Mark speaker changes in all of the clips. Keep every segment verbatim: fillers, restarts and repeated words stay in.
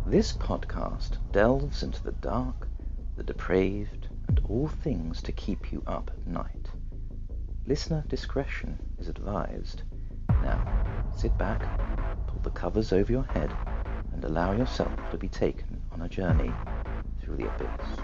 Speaker 1: This podcast delves into the dark, the depraved, and all things to keep you up at night. Listener discretion is advised. Now, sit back, pull the covers over your head, and allow yourself to be taken on a journey through the abyss.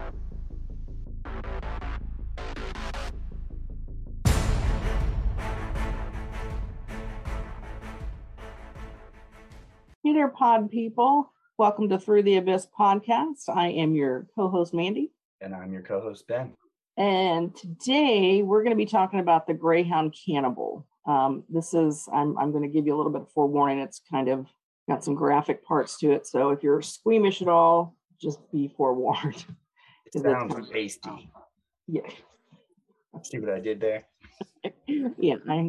Speaker 2: Hey there, pod people. Welcome to Through the Abyss podcast. I am your co-host, Mandy.
Speaker 3: And I'm your co-host, Ben.
Speaker 2: And today we're going to be talking about the Greyhound Cannibal. Um, this is, I'm, I'm going to give you a little bit of forewarning. It's kind of got some graphic parts to it. So if you're squeamish at all, just be forewarned.
Speaker 3: It sounds tasty.
Speaker 2: Yeah.
Speaker 3: See what I did there?
Speaker 2: yeah, I,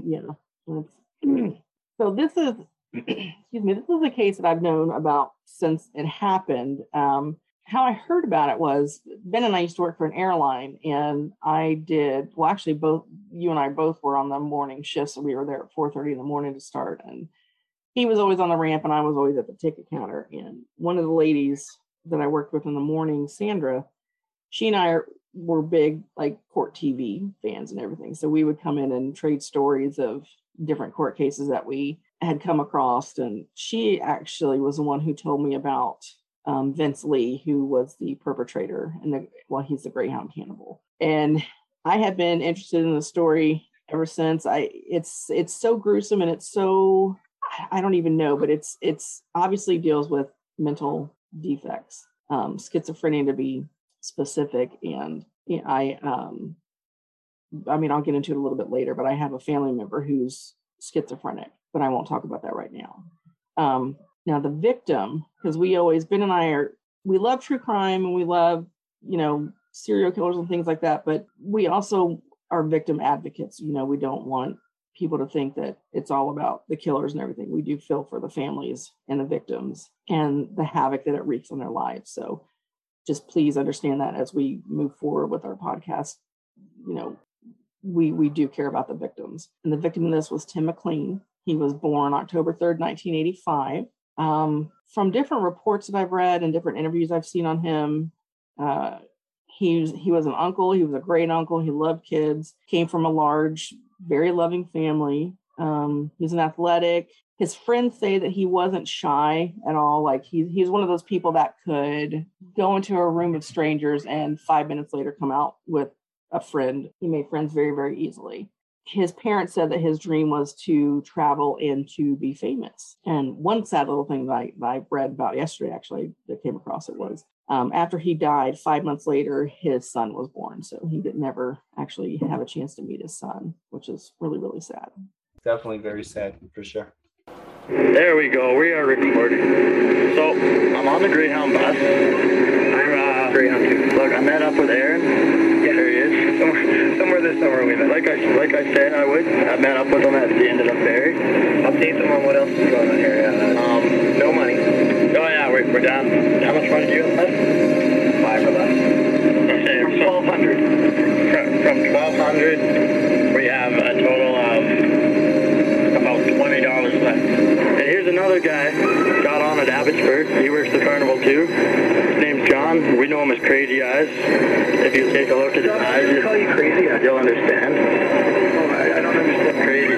Speaker 2: yeah. So this is, excuse me, this is a case that I've known about since it happened. Um, how I heard about it was Ben and I used to work for an airline, and I did, well, actually both, you and I both were on the morning shifts. So we were there at four thirty in the morning to start, and he was always on the ramp and I was always at the ticket counter. And one of the ladies that I worked with in the morning, Sandra, she and I are, were big like court T V fans and everything. So we would come in and trade stories of different court cases that we had come across. And she actually was the one who told me about um, Vince Lee, who was the perpetrator, and the, well, he's the Greyhound Cannibal. And I have been interested in the story ever since. I it's it's so gruesome, and it's so, I don't even know, but it's it's obviously deals with mental defects, um, schizophrenia to be specific. And you know, I um, I mean, I'll get into it a little bit later, but I have a family member who's schizophrenic, but I won't talk about that right now. Um, now the victim, because we always, Ben and I are, we love true crime and we love, you know, serial killers and things like that, but we also are victim advocates. You know, we don't want people to think that it's all about the killers and everything. We do feel for the families and the victims and the havoc that it wreaks on their lives. So just please understand that as we move forward with our podcast, you know, we we do care about the victims. And the victim in this was Tim McLean. He was born October third, nineteen eighty-five. Um, from different reports that I've read and different interviews I've seen on him, uh, he was, he was an uncle. He was a great uncle. He loved kids, came from a large, very loving family. Um, he's an athletic. His friends say that he wasn't shy at all. Like he, he's one of those people that could go into a room of strangers and five minutes later come out with a friend. He made friends very, very easily. His parents said that his dream was to travel and to be famous. And one sad little thing that I, that I read about yesterday, actually, that came across it was um, after he died, five months later, his son was born. So he did never actually have a chance to meet his son, which is really, really sad.
Speaker 3: Definitely very sad, for sure.
Speaker 4: There we go. We are recording. So I'm on the Greyhound bus. I'm uh, Greyhound too. Look, I met up with Aaron. Yeah, there he is. Somewhere, somewhere this summer we met. Like I like I said, I would. I met up with him at the end of the ferry. Update them on what else is going on here. Yeah. Um, no money. Oh yeah, we're we're down. How much money do you have left? Five or less. Okay, from twelve hundred. From from twelve hundred, we have a total of about twenty dollars left. And here's another guy, got on at Abbotsford. He works the carnival too. His name's John. We know him as Crazy Eyes. If you take a look at his eyes, you call you Crazy Eyes, you'll understand. Oh, I, I don't understand. Crazy.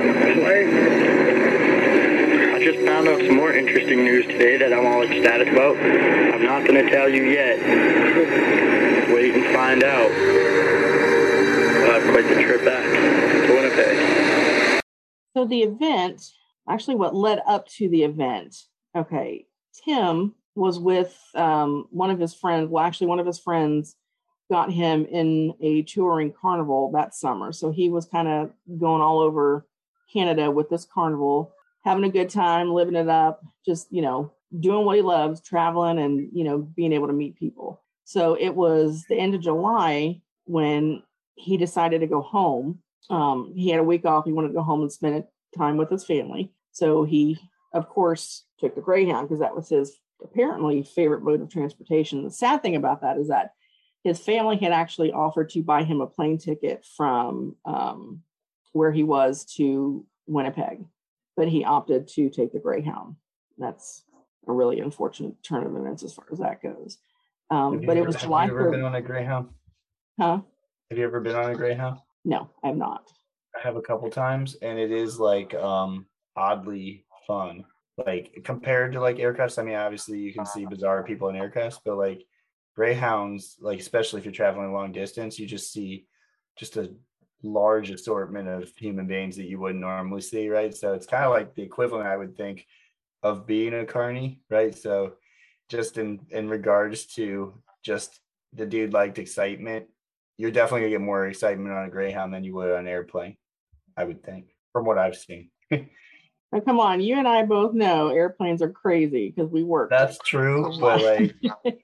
Speaker 4: I just found out some more interesting news today that I'm all ecstatic about. I'm not going to tell you yet. Wait and find out. We'll have quite the trip back to Winnipeg.
Speaker 2: So the event, actually what led up to the event, okay, Tim was with um, one of his friends. Well, actually one of his friends got him in a touring carnival that summer. So he was kind of going all over Canada with this carnival, having a good time, living it up, just, you know, doing what he loves, traveling and, you know, being able to meet people. So it was the end of July when he decided to go home. Um, he had a week off. He wanted to go home and spend time with his family. So he, of course, took the Greyhound because that was his apparently favorite mode of transportation. The sad thing about that is that his family had actually offered to buy him a plane ticket from um, where he was to Winnipeg, but he opted to take the Greyhound. That's a really unfortunate turn of events as far as that goes. Um,
Speaker 3: Have you
Speaker 2: but it
Speaker 3: ever-
Speaker 2: was
Speaker 3: have
Speaker 2: July
Speaker 3: you ever been
Speaker 2: third.
Speaker 3: on a Greyhound?
Speaker 2: Huh?
Speaker 3: Have you ever been on a Greyhound?
Speaker 2: No, I'm not.
Speaker 3: I have a couple times, and it is like um oddly fun. Like compared to like aircrafts, I mean, obviously you can see bizarre people in aircrafts, but like Greyhounds, like especially if you're traveling long distance, you just see just a large assortment of human beings that you wouldn't normally see, right? So it's kind of like the equivalent, I would think, of being a carny, right? So just in in regards to just the dude liked excitement, you're definitely gonna get more excitement on a Greyhound than you would on an airplane, I would think, from what I've seen.
Speaker 2: Now, come on, you and I both know airplanes are crazy because we work.
Speaker 3: That's true, but like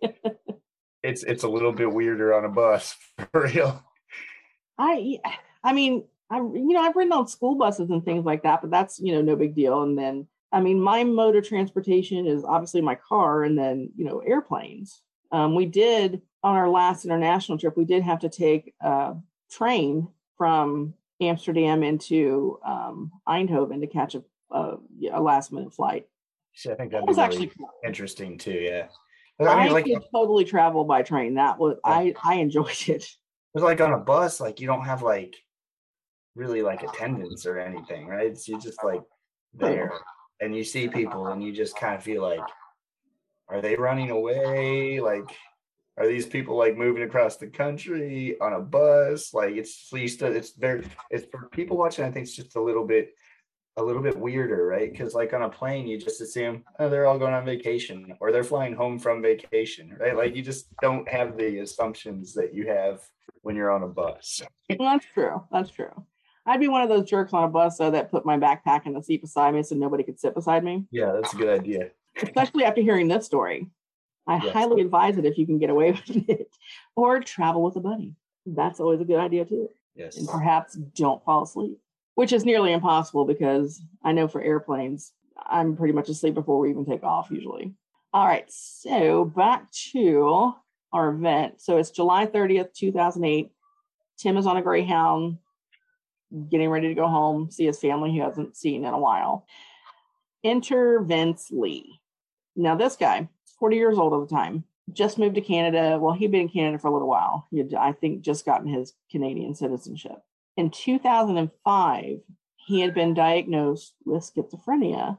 Speaker 3: it's it's a little bit weirder on a bus for real.
Speaker 2: I, I mean, I, you know, I've ridden on school buses and things like that, but that's, you know, no big deal. And then, I mean, my mode of transportation is obviously my car, and then, you know, airplanes. Um, we did on our last international trip, we did have to take a train from Amsterdam into um, Eindhoven to catch a, a, a last minute flight.
Speaker 3: So I think
Speaker 2: That
Speaker 3: that'd
Speaker 2: was
Speaker 3: be
Speaker 2: actually
Speaker 3: really
Speaker 2: cool.
Speaker 3: interesting too. Yeah,
Speaker 2: I,
Speaker 3: I mean, like
Speaker 2: could totally travel by train. That was I I enjoyed it.
Speaker 3: But like on a bus, like you don't have like really like attendance or anything, right? It's you just like there and you see people and you just kind of feel like, are they running away? Like, are these people like moving across the country on a bus? Like it's it's it's very it's for people watching, I think it's just a little bit a little bit weirder, right? Because like on a plane, you just assume, oh, they're all going on vacation or they're flying home from vacation, right? Like you just don't have the assumptions that you have when you're on a bus.
Speaker 2: Well, that's true. That's true. I'd be one of those jerks on a bus though that put my backpack in the seat beside me so nobody could sit beside me.
Speaker 3: Yeah, that's a good idea.
Speaker 2: Especially after hearing this story. I
Speaker 3: Yes.
Speaker 2: highly advise it if you can get away with it. Or travel with a buddy. That's always a good idea too.
Speaker 3: Yes.
Speaker 2: And perhaps don't fall asleep, which is nearly impossible because I know for airplanes, I'm pretty much asleep before we even take off usually. All right, so back to our event. So it's July thirtieth, two thousand eight. Tim is on a Greyhound, getting ready to go home, see his family he hasn't seen in a while. Enter Vince Lee. Now this guy, forty years old at the time, just moved to Canada. Well, he'd been in Canada for a little while. He had, I think, just gotten his Canadian citizenship. In two thousand five, he had been diagnosed with schizophrenia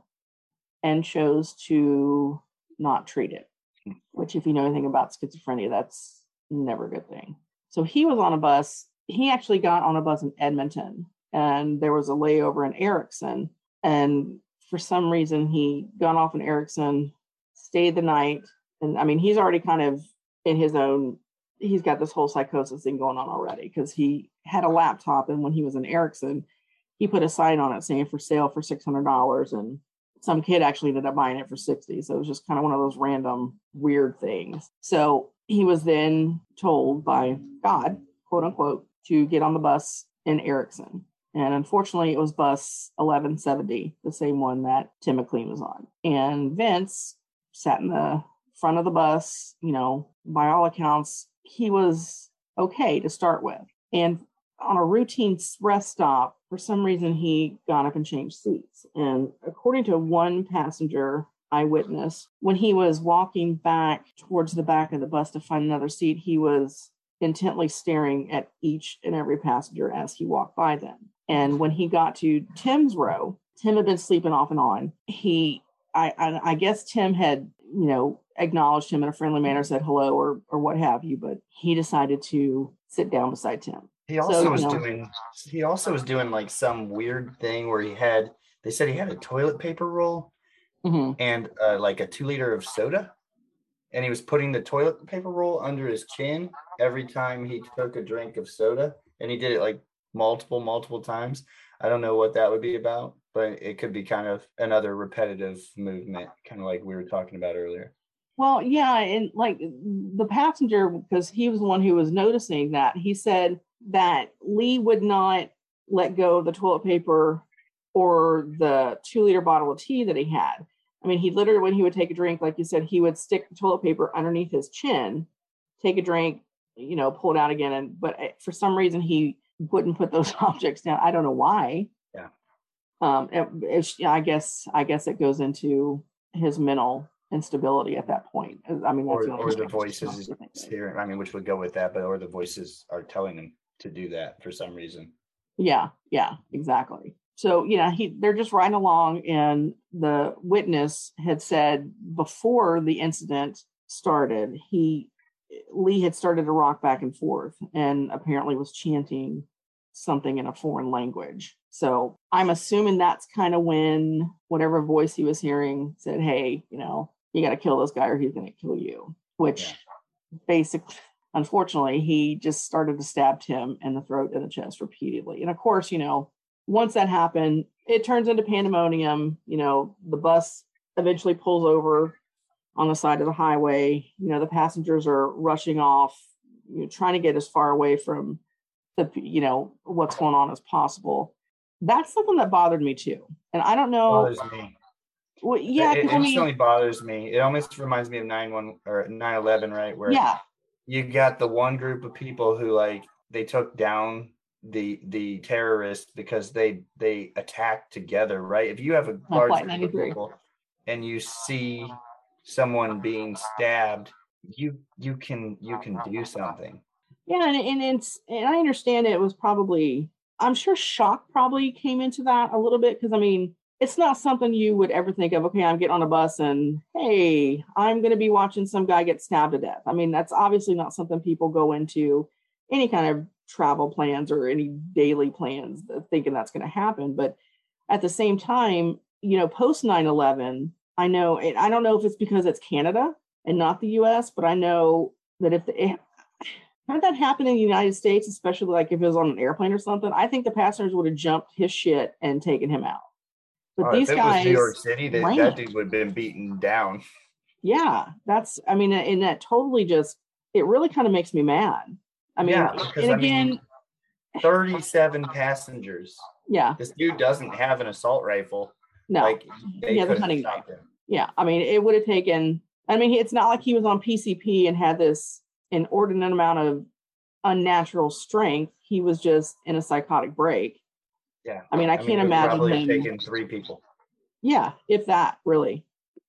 Speaker 2: and chose to not treat it, which if you know anything about schizophrenia, that's never a good thing. So he was on a bus. He actually got on a bus in Edmonton, and there was a layover in Erickson. And for some reason, he got off in Erickson, stayed the night. And I mean, he's already kind of in his own, he's got this whole psychosis thing going on already because he had a laptop. And when he was in Erickson, he put a sign on it saying for sale for six hundred dollars. And some kid actually ended up buying it for sixty dollars. So it was just kind of one of those random weird things. So he was then told by God, quote unquote, to get on the bus in Erickson. And unfortunately, it was bus eleven seventy, the same one that Tim McLean was on. And Vince sat in the front of the bus. You know, by all accounts, he was okay to start with. And on a routine rest stop, for some reason, he got up and changed seats. And according to one passenger eyewitness, when he was walking back towards the back of the bus to find another seat, he was intently staring at each and every passenger as he walked by them. And when he got to Tim's row, Tim had been sleeping off and on. He, I, I, I guess Tim had, you know, acknowledged him in a friendly manner, said hello or or what have you, but he decided to sit down beside Tim.
Speaker 3: He also
Speaker 2: So,
Speaker 3: was
Speaker 2: you know,
Speaker 3: doing he also was doing like some weird thing where he had they said he had a toilet paper roll
Speaker 2: mhm.
Speaker 3: and uh, like a two liter of soda, and he was putting the toilet paper roll under his chin every time he took a drink of soda, and he did it like multiple multiple times. I don't know what that would be about, but it could be kind of another repetitive movement, kind of like we were talking about earlier.
Speaker 2: Well, yeah, and like the passenger, because he was the one who was noticing that, he said that Lee would not let go of the toilet paper or the two liter bottle of tea that he had. I mean, he literally, when he would take a drink, like you said, he would stick the toilet paper underneath his chin, take a drink, you know, pull it out again. And but for some reason, he wouldn't put those objects down. I don't know why.
Speaker 3: Yeah.
Speaker 2: Um, it, it's, I guess, I guess it goes into his mental instability at that point. I mean, that's
Speaker 3: Or,
Speaker 2: the only
Speaker 3: or the
Speaker 2: thing
Speaker 3: voices
Speaker 2: I think of.
Speaker 3: hearing, I mean, which would go with that, but or the voices are telling him to do that for some reason.
Speaker 2: Yeah, yeah, exactly. So, you know, he they're just riding along, and the witness had said before the incident started, he Lee had started to rock back and forth and apparently was chanting something in a foreign language. So I'm assuming that's kind of when whatever voice he was hearing said, hey, you know, you got to kill this guy or he's going to kill you, which
Speaker 3: Yeah.
Speaker 2: basically, unfortunately, he just started to stab him in the throat and the chest repeatedly. And of course, you know, once that happened, it turns into pandemonium. You know, the bus eventually pulls over on the side of the highway. You know, the passengers are rushing off, you know, trying to get as far away from the, you know, what's going on as possible. That's something that bothered me too. And I don't know.
Speaker 3: Bothers me.
Speaker 2: Well, yeah,
Speaker 3: It, it
Speaker 2: I mean,
Speaker 3: instantly bothers me. It almost reminds me of nine one or nine eleven, right? Where
Speaker 2: yeah,
Speaker 3: you got the one group of people who like they took down the the terrorists because they they attacked together, right? If you have a
Speaker 2: My
Speaker 3: large
Speaker 2: Flight
Speaker 3: group of
Speaker 2: ninety-three.
Speaker 3: people and you see someone being stabbed, you you can you can do something.
Speaker 2: Yeah, and, and it's and I understand it was probably, I'm sure shock probably came into that a little bit, because I mean, it's not something you would ever think of, okay, I'm getting on a bus and hey, I'm going to be watching some guy get stabbed to death. I mean, that's obviously not something people go into any kind of travel plans or any daily plans thinking that's going to happen. But at the same time, you know, post nine eleven, I know, and I don't know if it's because it's Canada and not the U S, but I know that if the, had that happened in the United States, especially like if it was on an airplane or something, I think the passengers would have jumped his shit and taken him out. But
Speaker 3: Oh,
Speaker 2: these
Speaker 3: if it
Speaker 2: guys,
Speaker 3: was New York City, that,
Speaker 2: ran.
Speaker 3: that dude would have been beaten down.
Speaker 2: Yeah, that's, I mean, and that totally just, it really kind of makes me mad. I mean,
Speaker 3: Yeah, because,
Speaker 2: and
Speaker 3: I
Speaker 2: again,
Speaker 3: mean, thirty-seven passengers.
Speaker 2: yeah,
Speaker 3: This dude doesn't have an assault rifle.
Speaker 2: no,
Speaker 3: Like they
Speaker 2: Yeah, the
Speaker 3: could have
Speaker 2: hunting
Speaker 3: stopped him.
Speaker 2: yeah. I mean, it would have taken, I mean, it's not like he was on P C P and had this inordinate amount of unnatural strength. He was just in a psychotic break.
Speaker 3: Yeah.
Speaker 2: I mean, I,
Speaker 3: I
Speaker 2: can't
Speaker 3: mean, it would
Speaker 2: imagine
Speaker 3: probably
Speaker 2: him.
Speaker 3: have taken three people.
Speaker 2: Yeah, if that, really.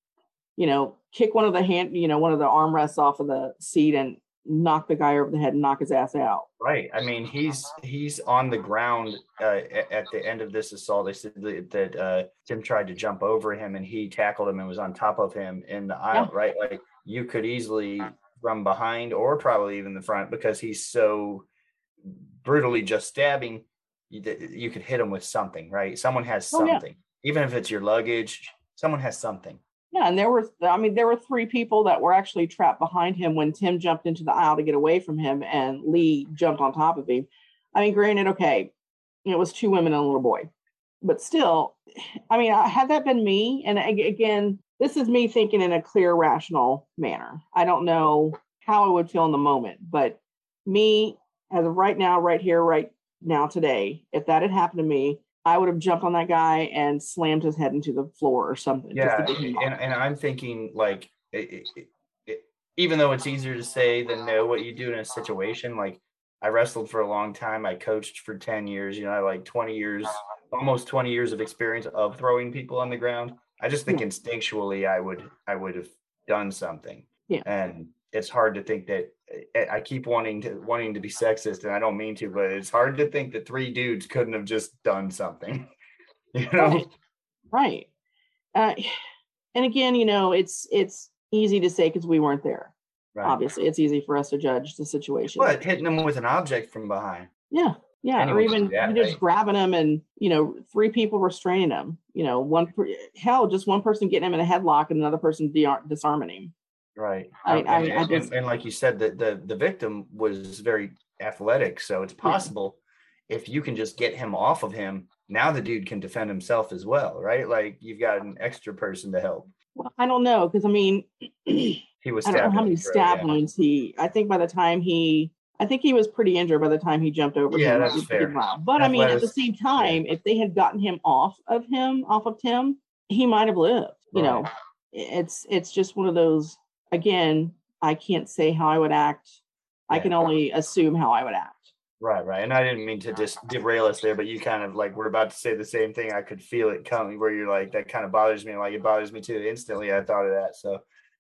Speaker 2: You know, kick one of the hand, you know, one of the armrests off of the seat and knock the guy over the head and knock his ass out.
Speaker 3: Right. I mean, he's he's on the ground uh, at the end of this assault. They said that uh, Tim tried to jump over him and he tackled him and was on top of him in the aisle.
Speaker 2: Yeah.
Speaker 3: Right. Like you could easily from behind or probably even the front, because he's so brutally just stabbing. You, you could hit him with something. Right. Someone has something,
Speaker 2: Oh, yeah.
Speaker 3: Even if it's your luggage. Someone has something.
Speaker 2: Yeah, and there were, I mean, there were three people that were actually trapped behind him when Tim jumped into the aisle to get away from him, and Lee jumped on top of him. I mean, granted, okay, it was two women and a little boy, but still, I mean, had that been me, and again, this is me thinking in a clear, rational manner. I don't know how I would feel in the moment, but me, as of right now, right here, right now, today, if that had happened to me, I would have jumped on that guy and slammed his head into the floor or something.
Speaker 3: Yeah,
Speaker 2: just to get him
Speaker 3: and,
Speaker 2: off.
Speaker 3: and I'm thinking like, it, it, it, even though it's easier to say than know what you do in a situation, like I wrestled for a long time. I coached for ten years, you know, I like twenty years, almost twenty years of experience of throwing people on the ground. I just think
Speaker 2: Yeah.
Speaker 3: instinctually I would, I would have done something.
Speaker 2: Yeah.
Speaker 3: And it's hard to think that I keep wanting to wanting to be sexist, and I don't mean to, but it's hard to think that three dudes couldn't have just done something, you know?
Speaker 2: Right. Right. Uh, and again, you know, it's it's easy to say because we weren't there.
Speaker 3: Right.
Speaker 2: Obviously, it's easy for us to judge the situation.
Speaker 3: But hitting them with an object from behind.
Speaker 2: Yeah. Yeah.
Speaker 3: Anyone
Speaker 2: or
Speaker 3: can
Speaker 2: even
Speaker 3: do that,
Speaker 2: just
Speaker 3: right?
Speaker 2: grabbing them and, you know, three people restraining them. You know, one, per- hell, just one person getting him in a headlock and another person de- disarming him.
Speaker 3: Right.
Speaker 2: I-
Speaker 3: Um,
Speaker 2: I-
Speaker 3: and,
Speaker 2: I
Speaker 3: and-
Speaker 2: just-
Speaker 3: and like you said, the, the, the victim was very athletic. So it's possible if you can just get him off of him, now the dude can defend himself as well, right? Like you've got an extra person to help.
Speaker 2: Well, I don't know. Because, I mean,
Speaker 3: He was
Speaker 2: I don't know
Speaker 3: stabbed
Speaker 2: how
Speaker 3: in
Speaker 2: many
Speaker 3: the throat,
Speaker 2: stab
Speaker 3: yeah.
Speaker 2: wounds he, I think by the time he, I think he was pretty injured by the time he jumped over
Speaker 3: Yeah,
Speaker 2: him.
Speaker 3: that's
Speaker 2: He did
Speaker 3: fair.
Speaker 2: well. But I mean, at the
Speaker 3: Athletics-
Speaker 2: same time, if they had gotten him off of him, off of Tim, he might have lived. You know,
Speaker 3: Right.
Speaker 2: it's it's just one of those. Again, I can't say how I would act. I can
Speaker 3: Yeah.
Speaker 2: only assume how I would act.
Speaker 3: Right, right. And I didn't mean to just derail us there, but you kind of like, we're about to say the same thing. I could feel it coming where you're like, that kind of bothers me. Like it bothers me too. Instantly, I thought of that. So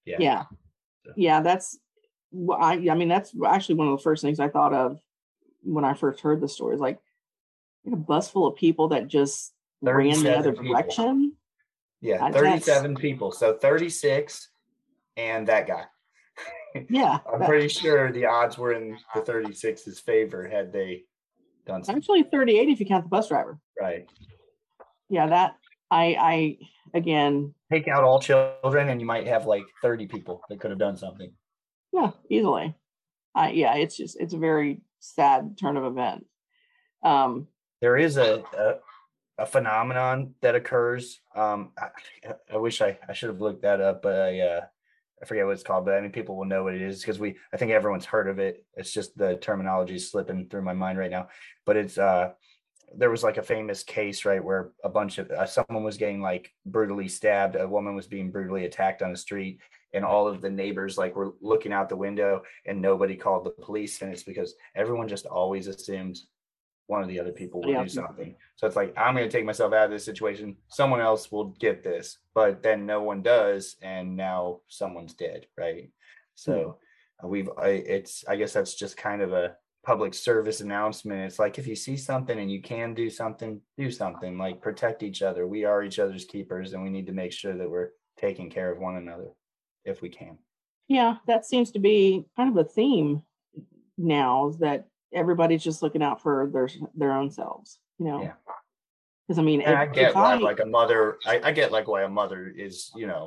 Speaker 3: Yeah.
Speaker 2: Yeah. Yeah. That's, well, I, I mean, that's actually one of the first things I thought of when I first heard the story. Is like, a bus full of people that just ran the other
Speaker 3: people.
Speaker 2: direction.
Speaker 3: Yeah, thirty-seven people. So thirty-six and that guy.
Speaker 2: Yeah.
Speaker 3: I'm
Speaker 2: that,
Speaker 3: pretty sure the odds were in the thirty-six's favor had they done something.
Speaker 2: Actually thirty-eight if you count the bus driver.
Speaker 3: Right.
Speaker 2: Yeah, that I I again
Speaker 3: take out all children and you might have like thirty people that could have done something.
Speaker 2: Yeah, easily. Uh, yeah, it's just it's a very sad turn of events. Um,
Speaker 3: there is a, a a phenomenon that occurs. Um, I, I wish I, I should have looked that up, but I uh, I forget what it's called. But I mean, people will know what it is because we I think everyone's heard of it. It's just the terminology is slipping through my mind right now. But it's uh, there was like a famous case, right, where a bunch of uh, someone was getting like brutally stabbed. A woman was being brutally attacked on the street, and all of the neighbors like were looking out the window, and nobody called the police. And it's because everyone just always assumes one of the other people will yeah. do something. So it's like, I'm going to take myself out of this situation. Someone else will get this, but then no one does. And now someone's dead. Right. So yeah. we've, I, it's, I guess that's just kind of a public service announcement. It's like, if you see something and you can do something, do something, like protect each other. We are each other's keepers, and we need to make sure that we're taking care of one another if we can.
Speaker 2: Yeah. That seems to be kind of a theme now, is that everybody's just looking out for their their own selves, you know.
Speaker 3: Yeah.
Speaker 2: Because I mean,
Speaker 3: if, I get why, I, like a mother, I, I get like why a mother is, you know,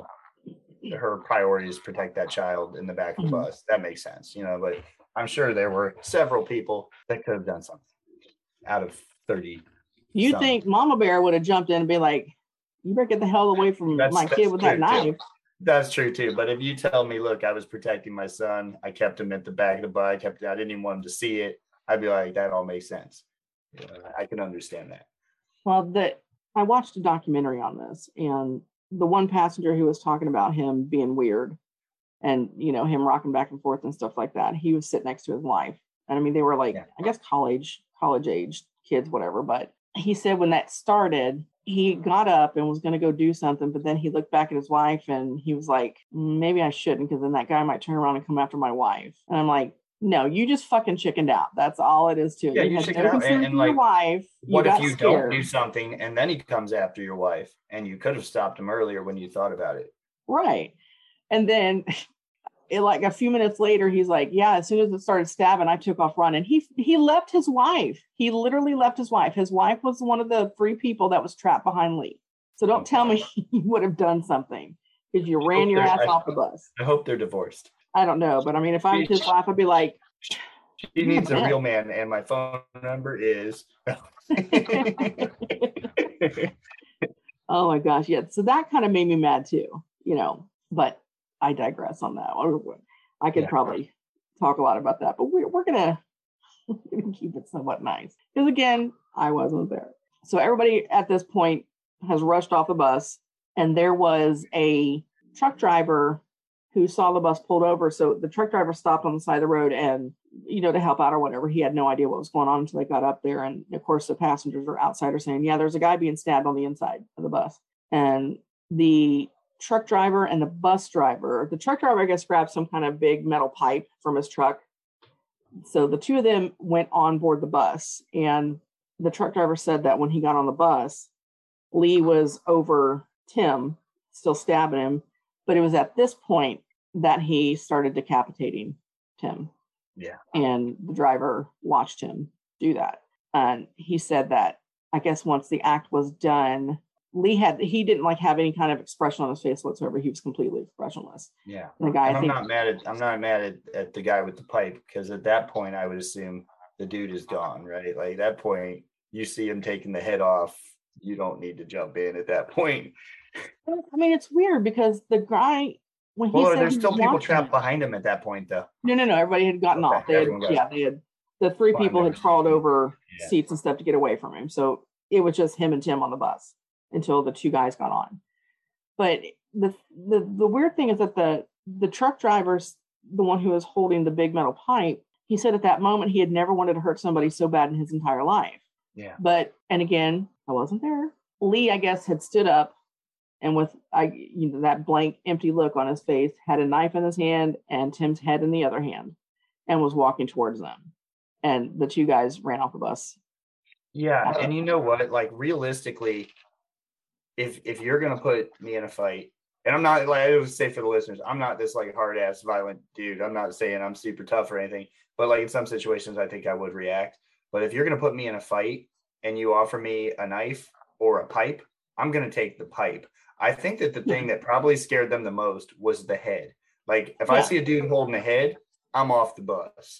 Speaker 3: her priority is protect that child in the back of the mm-hmm. bus. That makes sense, you know. But I'm sure there were several people that could have done something out of thirty.
Speaker 2: You some. think Mama Bear would have jumped in and be like, "You better get the hell away from that's, my that's kid with that knife."
Speaker 3: Too. That's true too. But if you tell me, look, I was protecting my son, I kept him at the back of the bus, I kept, I didn't even want him to see it. I'd be like, that all makes sense. Yeah, I can understand that.
Speaker 2: Well, the I watched a documentary on this, and the one passenger who was talking about him being weird and, you know, him rocking back and forth and stuff like that, he was sitting next to his wife. And I mean, they were like, yeah. I guess college, college age kids, whatever. But he said when that started, he got up and was going to go do something, but then he looked back at his wife and he was like, maybe I shouldn't, because then that guy might turn around and come after my wife. And I'm like, no, you just fucking chickened out. That's all it is to it.
Speaker 3: Yeah,
Speaker 2: you
Speaker 3: you chickened out. And, and like,
Speaker 2: your wife,
Speaker 3: what
Speaker 2: you
Speaker 3: if you
Speaker 2: scared.
Speaker 3: don't do something and then he comes after your wife, and you could have stopped him earlier when you thought about it?
Speaker 2: Right. And then it, like a few minutes later, he's like, yeah, as soon as it started stabbing, I took off running. He he left his wife. He literally left his wife. His wife was one of the three people that was trapped behind Lee. So don't okay. tell me you would have done something because you ran your ass
Speaker 3: I,
Speaker 2: off the bus.
Speaker 3: I hope they're divorced.
Speaker 2: I don't know, but I mean, if I'm his wife, I'd be like,
Speaker 3: she needs a real man, and my phone number is.
Speaker 2: Oh my gosh, yeah. So that kind of made me mad too, you know. But I digress on that one. I could yeah. probably talk a lot about that, but we're we're gonna, we're gonna keep it somewhat nice because again, I wasn't there. So everybody at this point has rushed off the bus, and there was a truck driver who saw the bus pulled over. So the truck driver stopped on the side of the road and, you know, to help out or whatever. He had no idea what was going on until they got up there. And of course, the passengers are outside are saying, yeah, there's a guy being stabbed on the inside of the bus. And the truck driver and the bus driver, the truck driver, I guess, grabbed some kind of big metal pipe from his truck. So the two of them went on board the bus. And the truck driver said that when he got on the bus, Lee was over Tim, still stabbing him. But it was at this point that he started decapitating Tim.
Speaker 3: Yeah.
Speaker 2: And the driver watched him do that. And he said that, I guess once the act was done, Lee had, he didn't like have any kind of expression on his face whatsoever. He was completely expressionless.
Speaker 3: Yeah.
Speaker 2: And the guy,
Speaker 3: and
Speaker 2: I
Speaker 3: I'm
Speaker 2: think,
Speaker 3: not mad at, I'm not mad at, at the guy with the pipe, because at that point I would assume the dude is gone, right? Like at that point, you see him taking the head off. You don't need to jump in at that point.
Speaker 2: I mean, it's weird because the guy, when he
Speaker 3: well,
Speaker 2: said
Speaker 3: there's still people trapped
Speaker 2: him,
Speaker 3: behind him at that point, though.
Speaker 2: No, no, no. Everybody had gotten
Speaker 3: okay,
Speaker 2: off. They had, yeah, they had, the three people had crawled over yeah. seats and stuff to get away from him. So it was just him and Tim on the bus until the two guys got on. But the the the weird thing is that the the truck driver's the one who was holding the big metal pipe. He said at that moment he had never wanted to hurt somebody so bad in his entire life.
Speaker 3: Yeah.
Speaker 2: But, and again, I wasn't there. Lee, I guess, had stood up and with I, you know, that blank, empty look on his face, had a knife in his hand and Tim's head in the other hand, and was walking towards them. And the two guys ran off the bus.
Speaker 3: Yeah, and you know what? Like realistically, if if you're gonna put me in a fight, and I'm not like I would say for the listeners, I'm not this like hard ass violent dude. I'm not saying I'm super tough or anything, but like in some situations, I think I would react. But if you're gonna put me in a fight and you offer me a knife or a pipe, I'm gonna take the pipe. I think that the thing that probably scared them the most was the head. Like if I
Speaker 2: Yeah.
Speaker 3: see a dude holding a head, I'm off the bus.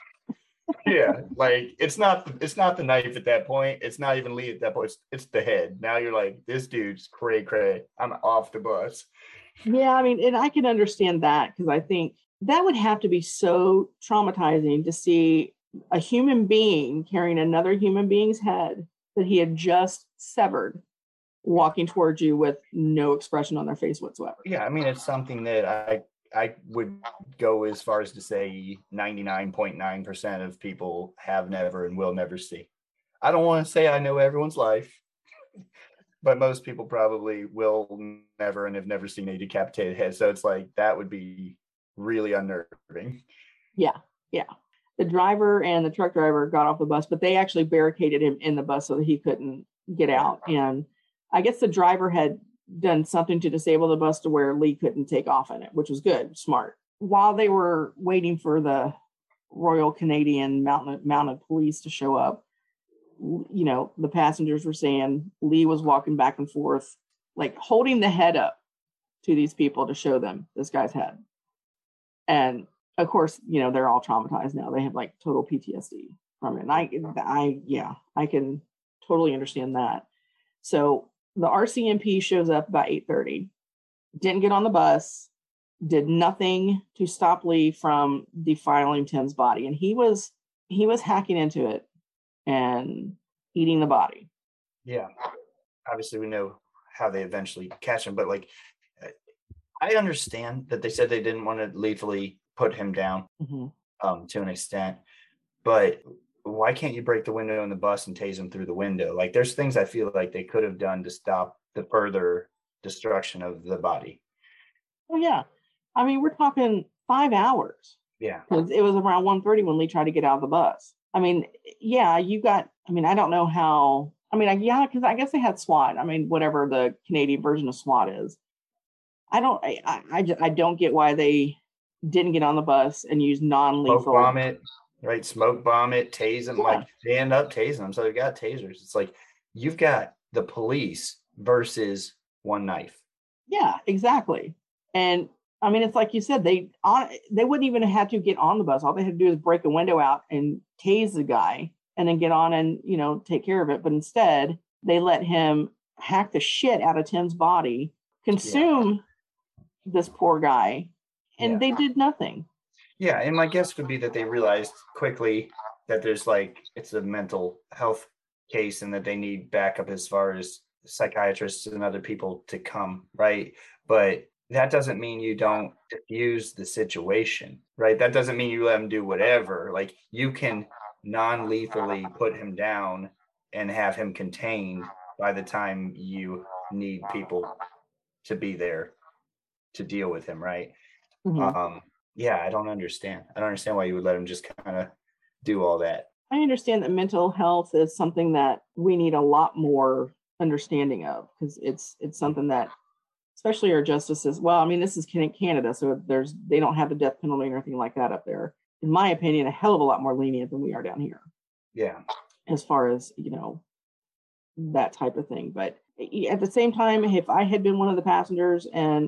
Speaker 3: Yeah, like it's not it's not the knife at that point. It's not even Lee at that point. It's, it's the head. Now you're like, this dude's cray cray. I'm off the bus.
Speaker 2: Yeah, I mean, and I can understand that because I think that would have to be so traumatizing to see a human being carrying another human being's head that he had just severed, walking towards you with no expression on their face whatsoever.
Speaker 3: Yeah, I mean, it's something that I I would go as far as to say ninety-nine point nine percent of people have never and will never see. I don't want to say I know everyone's life, but most people probably will never and have never seen a decapitated head. So it's like that would be really unnerving.
Speaker 2: Yeah, yeah. The driver and the truck driver got off the bus, but they actually barricaded him in the bus so that he couldn't get out. And I guess the driver had done something to disable the bus to where Lee couldn't take off in it, which was good, smart. While they were waiting for the Royal Canadian Mounted, Mounted Police to show up, you know, the passengers were saying Lee was walking back and forth, like holding the head up to these people to show them this guy's head. And of course, you know, they're all traumatized now. They have like total P T S D from it. And I, I, yeah, I can totally understand that. So the R C M P shows up about eight thirty, didn't get on the bus, did nothing to stop Lee from defiling Tim's body. And he was, he was hacking into it and eating the body.
Speaker 3: Yeah. Obviously we know how they eventually catch him, but like, I understand that they said they didn't want to lethally put him down
Speaker 2: Mm-hmm.
Speaker 3: um, to an extent, but why can't you break the window in the bus and tase him through the window? Like there's things I feel like they could have done to stop the further destruction of the body.
Speaker 2: Well, yeah. I mean, we're talking five hours.
Speaker 3: Yeah.
Speaker 2: It was around one thirty when Lee tried to get out of the bus. I mean, yeah, you got, I mean, I don't know how, I mean, I, yeah, because I guess they had SWAT. I mean, whatever the Canadian version of SWAT is. I don't, I, I, I, just, I don't get why they didn't get on the bus and use non-lethal.
Speaker 3: Smoke bomb it, right? Smoke bomb it, tase them,
Speaker 2: Yeah.
Speaker 3: like they end up tasing them. So they've got tasers. It's like you've got the police versus one knife.
Speaker 2: Yeah, exactly. And I mean, it's like you said, they on they wouldn't even have to get on the bus. All they had to do is break a window out and tase the guy and then get on and, you know, take care of it. But instead, they let him hack the shit out of Tim's body, consume yeah. this poor guy, and yeah. they did nothing.
Speaker 3: Yeah, and my guess would be that they realized quickly that there's like, it's a mental health case and that they need backup as far as psychiatrists and other people to come, right? But that doesn't mean you don't diffuse the situation, right? That doesn't mean you let him do whatever. Like you can non-lethally put him down and have him contained by the time you need people to be there to deal with him, right? Mm-hmm. Um, yeah, I don't understand. I don't understand why you would let him just kind of do all that.
Speaker 2: I understand that mental health is something that we need a lot more understanding of because it's it's something that especially our justices, well, I mean, this is Canada, so there's they don't have the death penalty or anything like that up there. In my opinion, a hell of a lot more lenient than we are down here.
Speaker 3: Yeah.
Speaker 2: As far as, you know, that type of thing. But at the same time, if I had been one of the passengers and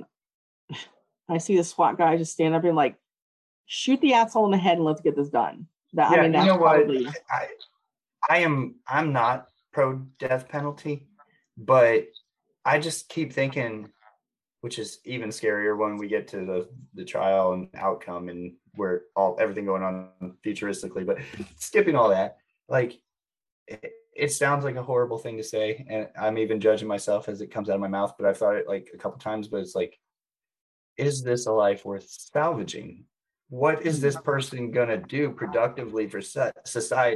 Speaker 2: I see the SWAT guy just stand up and like, shoot the asshole in the head and let's get this done. That,
Speaker 3: yeah,
Speaker 2: I mean, that's
Speaker 3: you know
Speaker 2: probably...
Speaker 3: what? I, I am, I'm not pro death penalty, but I just keep thinking, which is even scarier when we get to the, the trial and outcome and where all everything going on futuristically, but skipping all that, like it, it sounds like a horrible thing to say. And I'm even judging myself as it comes out of my mouth, but I've thought it like a couple times, but it's like, is this a life worth salvaging? What is this person going to do productively for society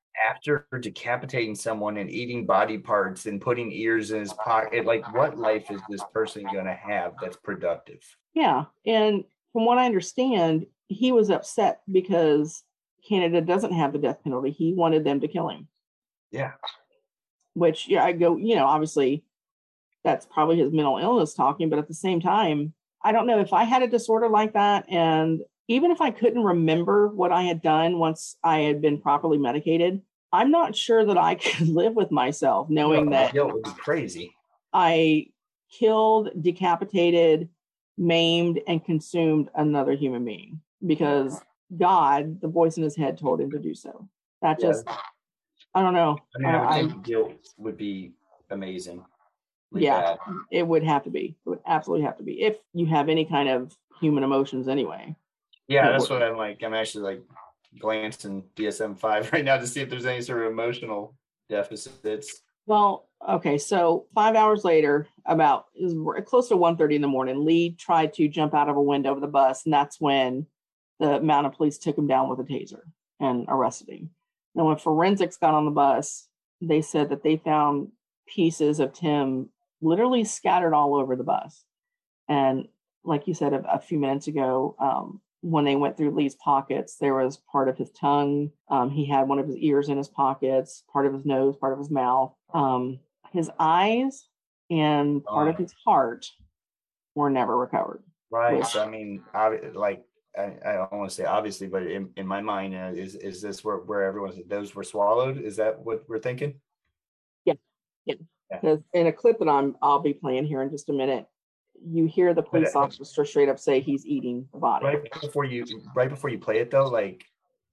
Speaker 3: after decapitating someone and eating body parts and putting ears in his pocket, like what life is this person going to have that's productive?
Speaker 2: Yeah. And from what I understand, he was upset because Canada doesn't have the death penalty. He wanted them to kill him.
Speaker 3: Yeah.
Speaker 2: Which, yeah, I go, you know, obviously that's probably his mental illness talking, but at the same time, I don't know if I had a disorder like that. And even if I couldn't remember what I had done once I had been properly medicated, I'm not sure that I could live with myself knowing
Speaker 3: No,
Speaker 2: that
Speaker 3: guilt would be crazy.
Speaker 2: I killed, decapitated, maimed, and consumed another human being because God, the voice in his head, told him to do so. That just, yeah. I don't know.
Speaker 3: I mean, I would think I, guilt would be amazing.
Speaker 2: Yeah,
Speaker 3: bad.
Speaker 2: It would have to be. It would absolutely have to be if you have any kind of human emotions anyway.
Speaker 3: Yeah, that's what I'm like. I'm actually like glancing D S M five right now to see if there's any sort of emotional deficits.
Speaker 2: Well, okay, so five hours later, about it was close to one thirty in the morning, Lee tried to jump out of a window of the bus, and that's when the mounted police took him down with a taser and arrested him. Now, when forensics got on the bus, they said that they found pieces of Tim literally scattered all over the bus. And like you said a, a few minutes ago, um, when they went through Lee's pockets, there was part of his tongue. Um, he had one of his ears in his pockets, part of his nose, part of his mouth. Um, his eyes and part oh. of his heart were never recovered.
Speaker 3: Right. Which, so, I mean, I, like, I, I don't want to say obviously, but in, in my mind, uh, is is this where, where everyone said those were swallowed? Is that what we're thinking?
Speaker 2: Yeah. Yeah. Because yeah. in a clip that I'm, I'll be playing here in just a minute, you hear the police but, officer straight up say he's eating the body.
Speaker 3: Right before you, right before you play it though, like,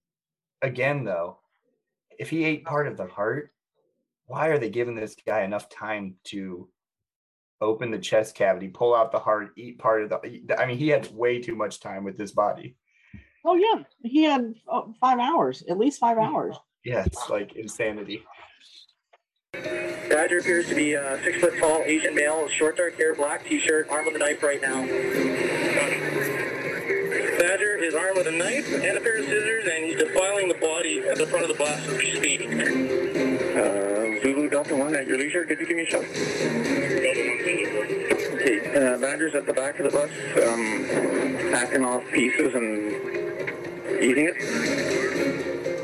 Speaker 3: again though, if he ate part of the heart, why are they giving this guy enough time to open the chest cavity, pull out the heart, eat part of the, I mean, he had way too much time with this body.
Speaker 2: Oh yeah. He had oh, five hours, at least five hours.
Speaker 3: Yeah, it's like insanity.
Speaker 4: Badger appears to be a six foot tall Asian male, short dark hair, black t-shirt, armed with a knife right now. Badger is armed with a knife and a pair of scissors, and he's defiling the body at the front of the bus as we speak. Uh, Zulu Delta One at your leisure. Could you give me a shot? Okay, uh, Badger's at the back of the bus, um, hacking off pieces and eating it.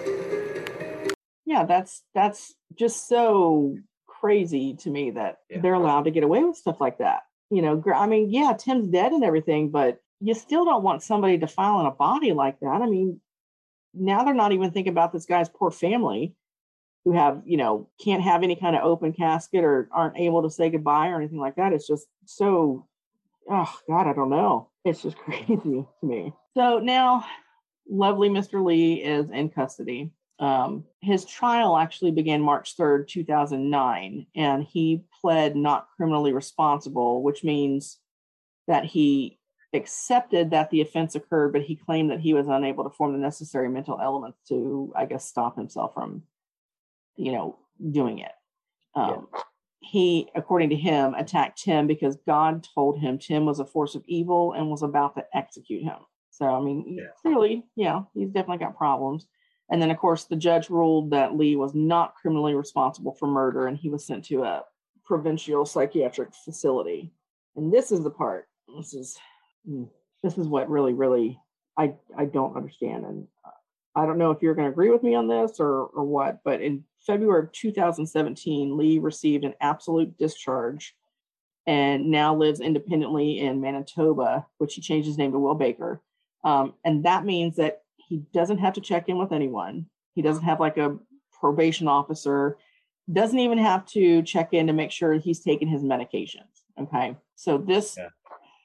Speaker 2: Yeah, that's that's just so crazy to me that yeah. they're allowed to get away with stuff like that. You know, I mean, yeah, Tim's dead and everything, but you still don't want somebody defiling a body like that. I mean, now they're not even thinking about this guy's poor family who have, you know, can't have any kind of open casket or aren't able to say goodbye or anything like that. It's just so, oh, God, I don't know. It's just crazy to me. So now, lovely Mister Lee is in custody. Um, his trial actually began March third, two thousand nine, and he pled not criminally responsible, which means that he accepted that the offense occurred, but he claimed that he was unable to form the necessary mental elements to, I guess, stop himself from, you know, doing it. Um, yeah. He, according to him, attacked Tim because God told him Tim was a force of evil and was about to execute him. So, I mean, yeah. clearly, yeah, he's definitely got problems. And then, of course, the judge ruled that Lee was not criminally responsible for murder, and he was sent to a provincial psychiatric facility. And this is the part. This is this is what really, really I I don't understand. And I don't know if you're going to agree with me on this or or what. But in February of two thousand seventeen, Lee received an absolute discharge, and now lives independently in Manitoba, which he changed his name to Will Baker. Um, and that means that he doesn't have to check in with anyone. He doesn't have like a probation officer, doesn't even have to check in to make sure he's taking his medications. Okay. So this. Yeah.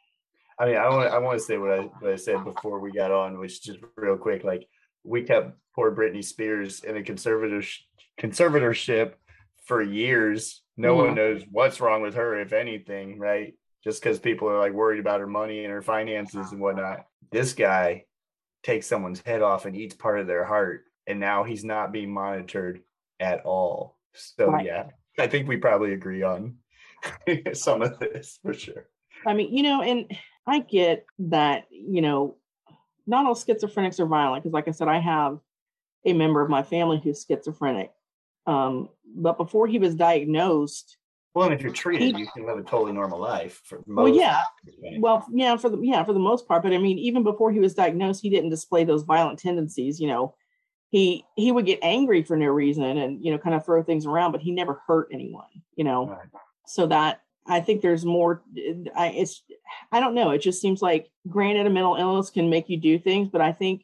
Speaker 3: I mean, I want I want to say what I, what I said before we got on, which just real quick, like we kept poor Britney Spears in a conservative conservatorship for years. No mm-hmm. one knows what's wrong with her, if anything, right? Just because people are like worried about her money and her finances and whatnot. This guy takes someone's head off and eats part of their heart, and now he's not being monitored at all. So right. yeah, I think we probably agree on some of this for sure.
Speaker 2: I mean, you know, and I get that, you know, not all schizophrenics are violent, because like I said, I have a member of my family who's schizophrenic. Um, but before he was diagnosed,
Speaker 3: well, and if you're treated,
Speaker 2: he,
Speaker 3: you can live a totally normal life. For most
Speaker 2: well, yeah, well, yeah, for the yeah, for the most part. But I mean, even before he was diagnosed, he didn't display those violent tendencies. You know, he he would get angry for no reason and you know kind of throw things around, but he never hurt anyone. You know,
Speaker 3: right.
Speaker 2: So that I think there's more. I it's I don't know. It just seems like, granted, a mental illness can make you do things, but I think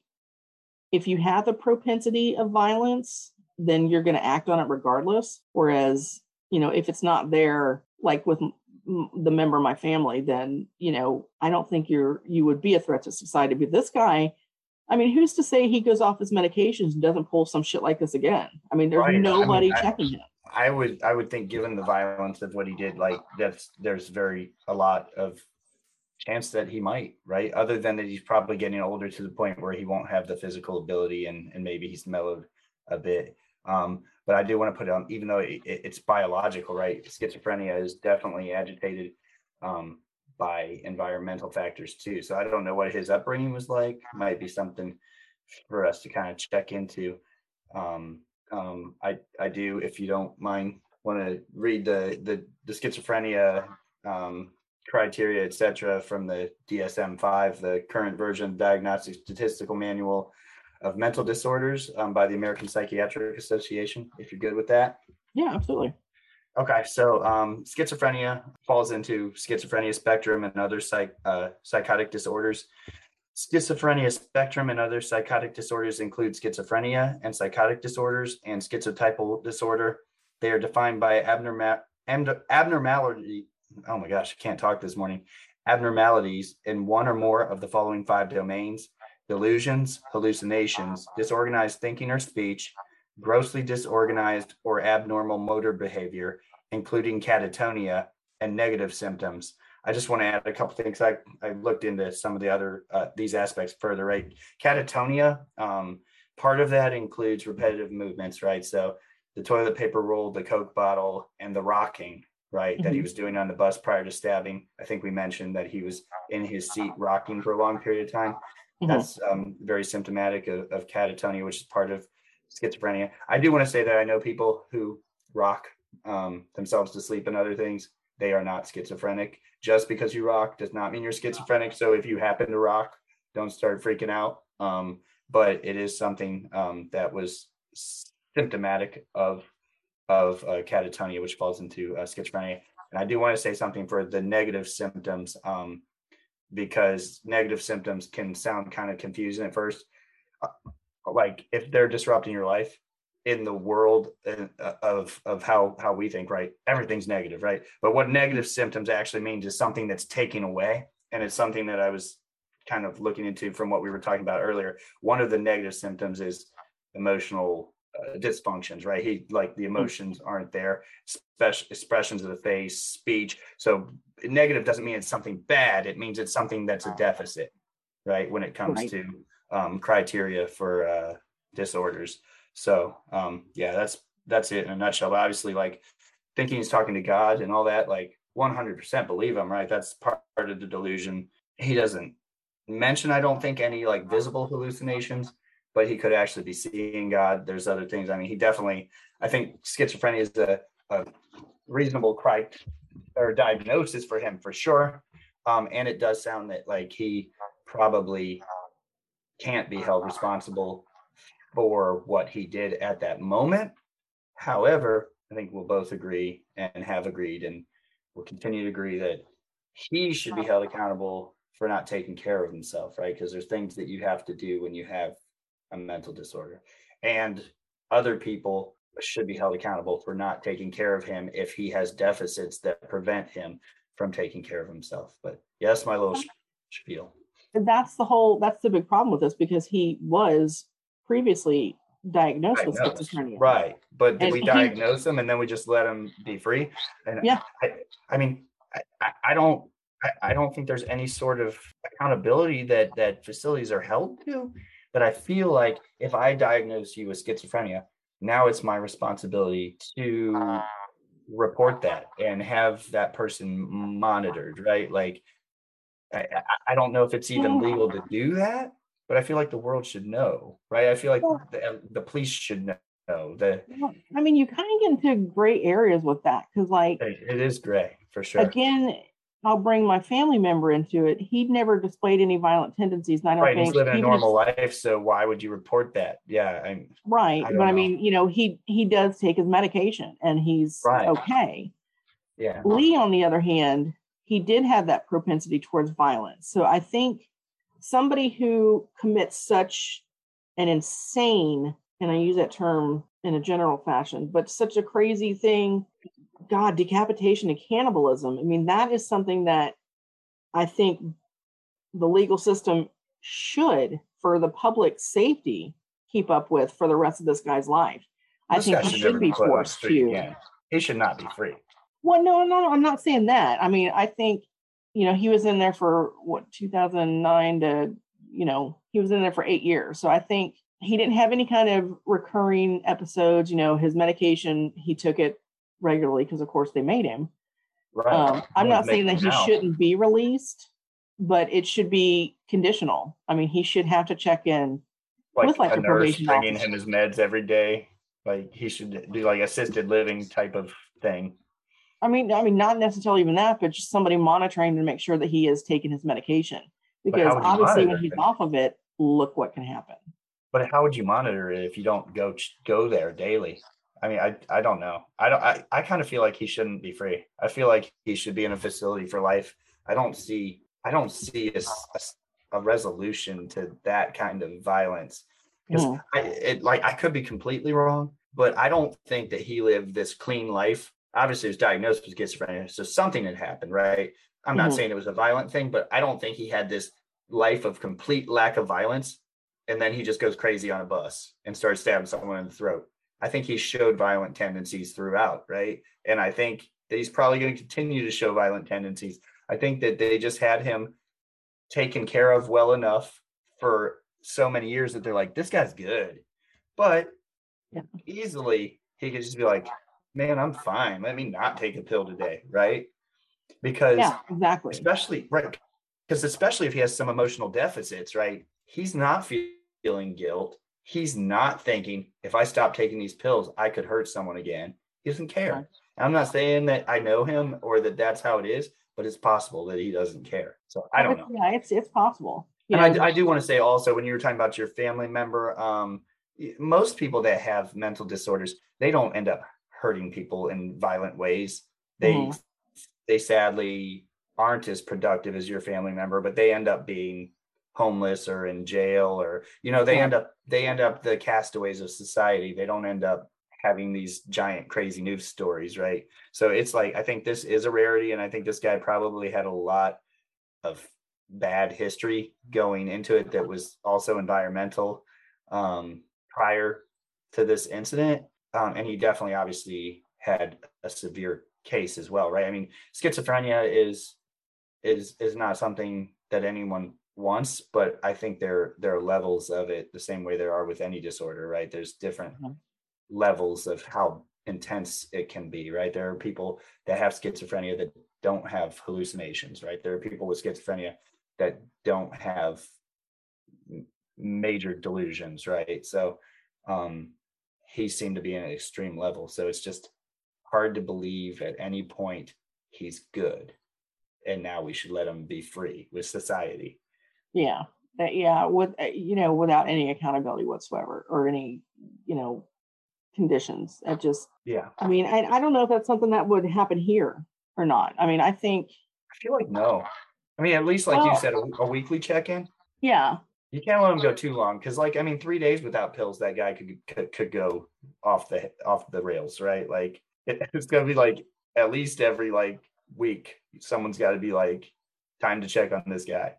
Speaker 2: if you have a propensity of violence, then you're going to act on it regardless. Whereas, you know, if it's not there, like with m- the member of my family, then, you know, I don't think you're, you would be a threat to society. But this guy, I mean, who's to say he goes off his medications and doesn't pull some shit like this again? I mean, there's
Speaker 3: Right.
Speaker 2: nobody
Speaker 3: I mean,
Speaker 2: checking him.
Speaker 3: I, I would, I would think given the violence of what he did, like that's, there's very, a lot of chance that he might, right? Other than that, he's probably getting older to the point where he won't have the physical ability and, and maybe he's mellowed a bit. Um, but I do want to put on, even though it, it's biological, right? Schizophrenia is definitely agitated um, by environmental factors too. So I don't know what his upbringing was like. Might be something for us to kind of check into. Um, um, I, I do, if you don't mind, want to read the, the, the schizophrenia um, criteria, et cetera, from the D S M five, the current version of Diagnostic Statistical Manual of Mental Disorders um, by the American Psychiatric Association, if you're good with that.
Speaker 2: Yeah, absolutely.
Speaker 3: Okay, so um, schizophrenia falls into schizophrenia spectrum and other psych, uh, psychotic disorders. Schizophrenia spectrum and other psychotic disorders include schizophrenia and psychotic disorders and schizotypal disorder. They are defined by abnormal, abnormality. Oh my gosh, I can't talk this morning. Abnormalities in one or more of the following five domains: delusions, hallucinations, disorganized thinking or speech, grossly disorganized or abnormal motor behavior, including catatonia, and negative symptoms. I just want to add a couple things. I, I looked into some of the other, uh, these aspects further, right? Catatonia, um, part of that includes repetitive movements, right? So the toilet paper roll, the Coke bottle, and the rocking, right, mm-hmm. that he was doing on the bus prior to stabbing. I think we mentioned that he was in his seat rocking for a long period of time. Mm-hmm. That's um, very symptomatic of, of catatonia, which is part of schizophrenia. I do want to say that I know people who rock um, themselves to sleep and other things. They are not schizophrenic. Just because you rock does not mean you're schizophrenic. So if you happen to rock, don't start freaking out. Um, but it is something um, that was symptomatic of of uh, catatonia, which falls into uh, schizophrenia. And I do want to say something for the negative symptoms, um, because negative symptoms can sound kind of confusing at first. Uh, like if they're disrupting your life in the world of, of how, how we think, right? Everything's negative, right? But what negative symptoms actually means is something that's taken away. And it's something that I was kind of looking into from what we were talking about earlier. One of the negative symptoms is emotional Uh, dysfunctions, right? He like the emotions aren't there, special expressions of the face, speech. So negative doesn't mean it's something bad. It means it's something that's a deficit, right? When it comes right. to um, criteria for uh, disorders. So um, yeah, that's that's it in a nutshell. But obviously, like thinking he's talking to God and all that, like one hundred percent believe him, right? That's part of the delusion. He doesn't mention, I don't think, any like visible hallucinations, but he could actually be seeing God. There's other things. I mean, he definitely, I think schizophrenia is a, a reasonable cri- or diagnosis for him for sure. Um, and it does sound that like he probably can't be held responsible for what he did at that moment. However, I think we'll both agree and have agreed and will continue to agree that he should be held accountable for not taking care of himself, right? Because there's things that you have to do when you have a mental disorder, and other people should be held accountable for not taking care of him if he has deficits that prevent him from taking care of himself. But yes, my little spiel.
Speaker 2: That's the whole, that's the big problem with this, because he was previously diagnosed, diagnosed. with schizophrenia.
Speaker 3: Right. But did
Speaker 2: and
Speaker 3: we diagnose he, him and then we just let him be free? And
Speaker 2: yeah.
Speaker 3: I, I mean, I, I don't, I, I don't think there's any sort of accountability that, that facilities are held to. But I feel like if I diagnose you with schizophrenia, now it's my responsibility to report that and have that person monitored, right? Like, I, I don't know if it's even legal to do that, but I feel like the world should know, right? I feel like
Speaker 2: Well,
Speaker 3: the, the police should know. The
Speaker 2: well, I mean, you kind of get into gray areas with that because, like,
Speaker 3: it, it is gray for sure.
Speaker 2: again, I'll bring my family member into it. He'd never displayed any violent tendencies, and I don't
Speaker 3: Right,
Speaker 2: think
Speaker 3: he's living a
Speaker 2: even
Speaker 3: normal
Speaker 2: if,
Speaker 3: life, so why would you report that? Yeah, I,
Speaker 2: right.
Speaker 3: I
Speaker 2: But
Speaker 3: don't
Speaker 2: I
Speaker 3: know.
Speaker 2: mean, you know, he he does take his medication, and he's
Speaker 3: Right.
Speaker 2: okay.
Speaker 3: Yeah,
Speaker 2: Lee, on the other hand, he did have that propensity towards violence. So I think somebody who commits such an insane, and I use that term in a general fashion, but such a crazy thing, God, decapitation and cannibalism. I mean, that is something that I think the legal system should, for the public safety, keep up with for the rest of this guy's life. I
Speaker 3: this
Speaker 2: think
Speaker 3: guy
Speaker 2: he
Speaker 3: should
Speaker 2: should
Speaker 3: never be
Speaker 2: be
Speaker 3: put on the
Speaker 2: forced
Speaker 3: street
Speaker 2: to.
Speaker 3: again. He should not be free.
Speaker 2: Well, no, no, no, I'm not saying that. I mean, I think, you know, he was in there for what, two thousand nine to, you know, he was in there for eight years. So I think he didn't have any kind of recurring episodes. You know, his medication, he took it regularly because, of course, they made him.
Speaker 3: Right.
Speaker 2: Um, I'm
Speaker 3: No
Speaker 2: not
Speaker 3: one's
Speaker 2: saying that
Speaker 3: making
Speaker 2: he
Speaker 3: him out.
Speaker 2: shouldn't be released, but it should be conditional. I mean, he should have to check in
Speaker 3: Like,
Speaker 2: with like
Speaker 3: a
Speaker 2: a
Speaker 3: nurse
Speaker 2: probation
Speaker 3: bringing
Speaker 2: officer.
Speaker 3: him his meds every day. Like he should do like assisted living type of thing.
Speaker 2: I mean, I mean, not necessarily even that, but just somebody monitoring to make sure that he is taking his medication.
Speaker 3: But
Speaker 2: Because
Speaker 3: how would you
Speaker 2: obviously, when
Speaker 3: monitor
Speaker 2: he's
Speaker 3: it?
Speaker 2: off of it, look what can happen.
Speaker 3: But how would you monitor it if you don't go ch- go there daily? I mean, I I don't know. I don't. I, I kind of feel like he shouldn't be free. I feel like he should be in a facility for life. I don't see. I don't see a, s- a s- a resolution to that kind of violence. Because
Speaker 2: Mhm.
Speaker 3: I it like I could be completely wrong, but I don't think that he lived this clean life. Obviously, he was diagnosed with schizophrenia, so something had happened, right? I'm not
Speaker 2: Mhm.
Speaker 3: saying it was a violent thing, but I don't think he had this life of complete lack of violence, and then he just goes crazy on a bus and starts stabbing someone in the throat. I think he showed violent tendencies throughout, right? And I think that he's probably going to continue to show violent tendencies. I think that they just had him taken care of well enough for so many years that they're like, this guy's good. But
Speaker 2: Yeah.
Speaker 3: easily he could just be like, man, I'm fine. Let me not take a pill today, right? Because
Speaker 2: Yeah, exactly.
Speaker 3: especially right, because especially if he has some emotional deficits, right? He's not feeling guilt. He's not thinking, if I stop taking these pills, I could hurt someone again. He doesn't care.
Speaker 2: Right.
Speaker 3: I'm not saying that I know him or that that's how it is, but it's possible that he doesn't care. So I don't know.
Speaker 2: Yeah, it's it's possible. You
Speaker 3: And
Speaker 2: know,
Speaker 3: I, I do want to say also, when you were talking about your family member, um, most people that have mental disorders, they don't end up hurting people in violent ways. They
Speaker 2: Mhm.
Speaker 3: they sadly aren't as productive as your family member, but they end up being homeless or in jail, or you know, they
Speaker 2: Right.
Speaker 3: end up they end up the castaways of society. They don't end up having these giant crazy news stories, right? So it's like, I think this is a rarity, and I think this guy probably had a lot of bad history going into it that was also environmental um, prior to this incident. Um, and he definitely obviously had a severe case as well, right? I mean, schizophrenia is is is not something that anyone wants, but I think there there are levels of it the same way there are with any disorder, right? There's different
Speaker 2: Mhm.
Speaker 3: levels of how intense it can be, right? There are people that have schizophrenia that don't have hallucinations, right? There are people with schizophrenia that don't have m- major delusions, right? So um he seemed to be in an extreme level. So it's just hard to believe at any point he's good and now we should let him be free with society.
Speaker 2: Yeah, that, yeah, with uh, you know, without any accountability whatsoever or any, you know, conditions. It just,
Speaker 3: Yeah.
Speaker 2: I mean, I, I don't know if that's something that would happen here or not. I mean, I think,
Speaker 3: I feel like no. I mean, at least like you
Speaker 2: well,
Speaker 3: said, a, a weekly check-in.
Speaker 2: yeah,
Speaker 3: You can't let him go too long, because, like, I mean, three days without pills, that guy could could, could go off the off the rails, right? Like, it, it's gonna be like at least every like week, someone's got to be like, time to check on this guy.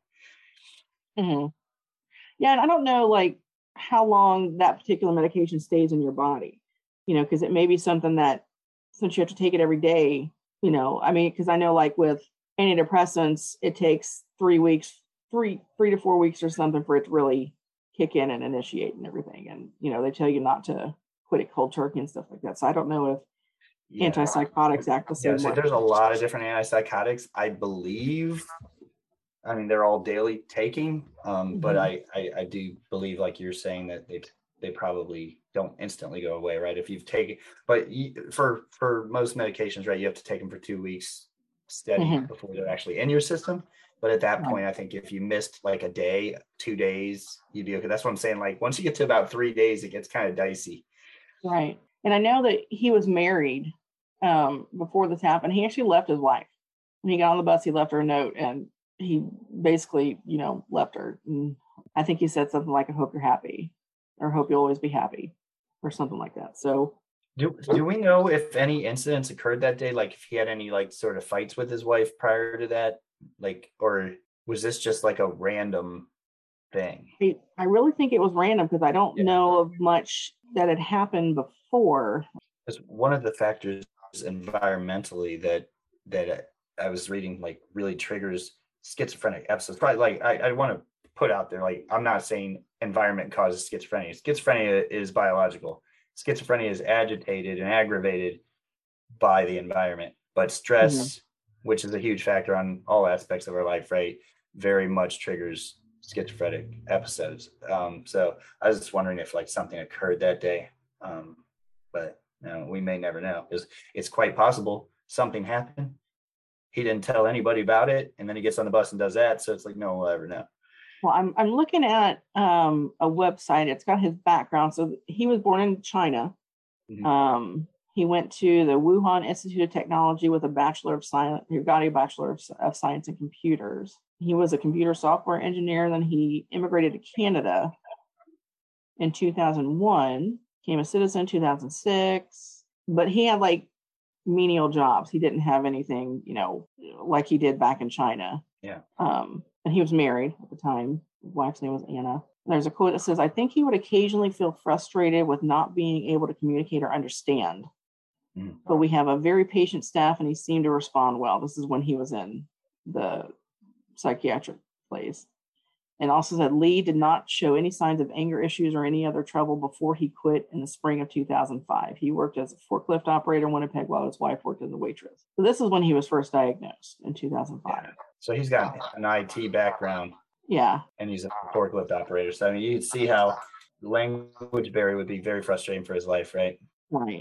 Speaker 2: hmm yeah, and I don't know like how long that particular medication stays in your body, you know, because it may be something that since you have to take it every day, you know, I mean, because I know like with antidepressants, it takes three weeks, three three to four weeks or something for it to really kick in and initiate and everything, and you know, they tell you not to quit it cold turkey and stuff like that. So I don't know if
Speaker 3: Yeah.
Speaker 2: antipsychotics act the
Speaker 3: Yeah.
Speaker 2: same
Speaker 3: So
Speaker 2: way.
Speaker 3: there's a lot of different antipsychotics. I believe I mean, they're all daily taking, um,
Speaker 2: Mhm.
Speaker 3: but I, I I do believe, like you're saying, that they they probably don't instantly go away, right? If you've taken, but you, for for most medications, right, you have to take them for two weeks steady
Speaker 2: Mhm.
Speaker 3: before they're actually in your system. But at that
Speaker 2: Right.
Speaker 3: point, I think if you missed like a day, two days, you'd be okay. That's what I'm saying. Like once you get to about three days, it gets kind of dicey.
Speaker 2: Right. And I know that he was married um, before this happened. He actually left his wife. When he got on the bus, he left her a note, and he basically, you know, left her. And I think he said something like, "I hope you're happy," or "Hope you'll always be happy," or something like that. So,
Speaker 3: Do do we know if any incidents occurred that day? Like if he had any like sort of fights with his wife prior to that? Like, or was this just like a random thing?
Speaker 2: I, I really think it was random because I don't
Speaker 3: Yeah.
Speaker 2: know of much that had happened before.
Speaker 3: Because one of the factors environmentally that that I was reading like really triggers schizophrenic episodes. Probably like I, I want to put out there, like I'm not saying environment causes schizophrenia. Schizophrenia is biological. Schizophrenia is agitated and aggravated by the environment, but stress, mm-hmm. which is a huge factor on all aspects of our life, right, very much triggers schizophrenic episodes. Um, so I was just wondering if like something occurred that day, um, but you know, we may never know. It's, it's quite possible something happened. He didn't tell anybody about it, and then he gets on the bus and does that. So it's like no one will ever know.
Speaker 2: Well, I'm I'm looking at um, a website. It's got his background. So he was born in China. Mm-hmm. Um, he went to the Wuhan Institute of Technology with a Bachelor of Science. He got a Bachelor of, of Science in Computers. He was a computer software engineer. Then he immigrated to Canada in two thousand one. Became a citizen in two thousand six. But he had like menial jobs. He didn't have anything, you know, like he did back in China.
Speaker 3: Yeah.
Speaker 2: Um, and he was married at the time. His wife's name was Anna. There's a quote that says, "I think he would occasionally feel frustrated with not being able to communicate or understand. Mm. But we have a very patient staff and he seemed to respond well." This is when he was in the psychiatric place. And also said Lee did not show any signs of anger issues or any other trouble before he quit in the spring of two thousand five. He worked as a forklift operator in Winnipeg while his wife worked as a waitress. So this is when he was first diagnosed in two thousand five.
Speaker 3: Yeah. So he's got an I T background.
Speaker 2: Yeah.
Speaker 3: And he's a forklift operator. So I mean, you can see how the language barrier would be very frustrating for his life, right?
Speaker 2: Right.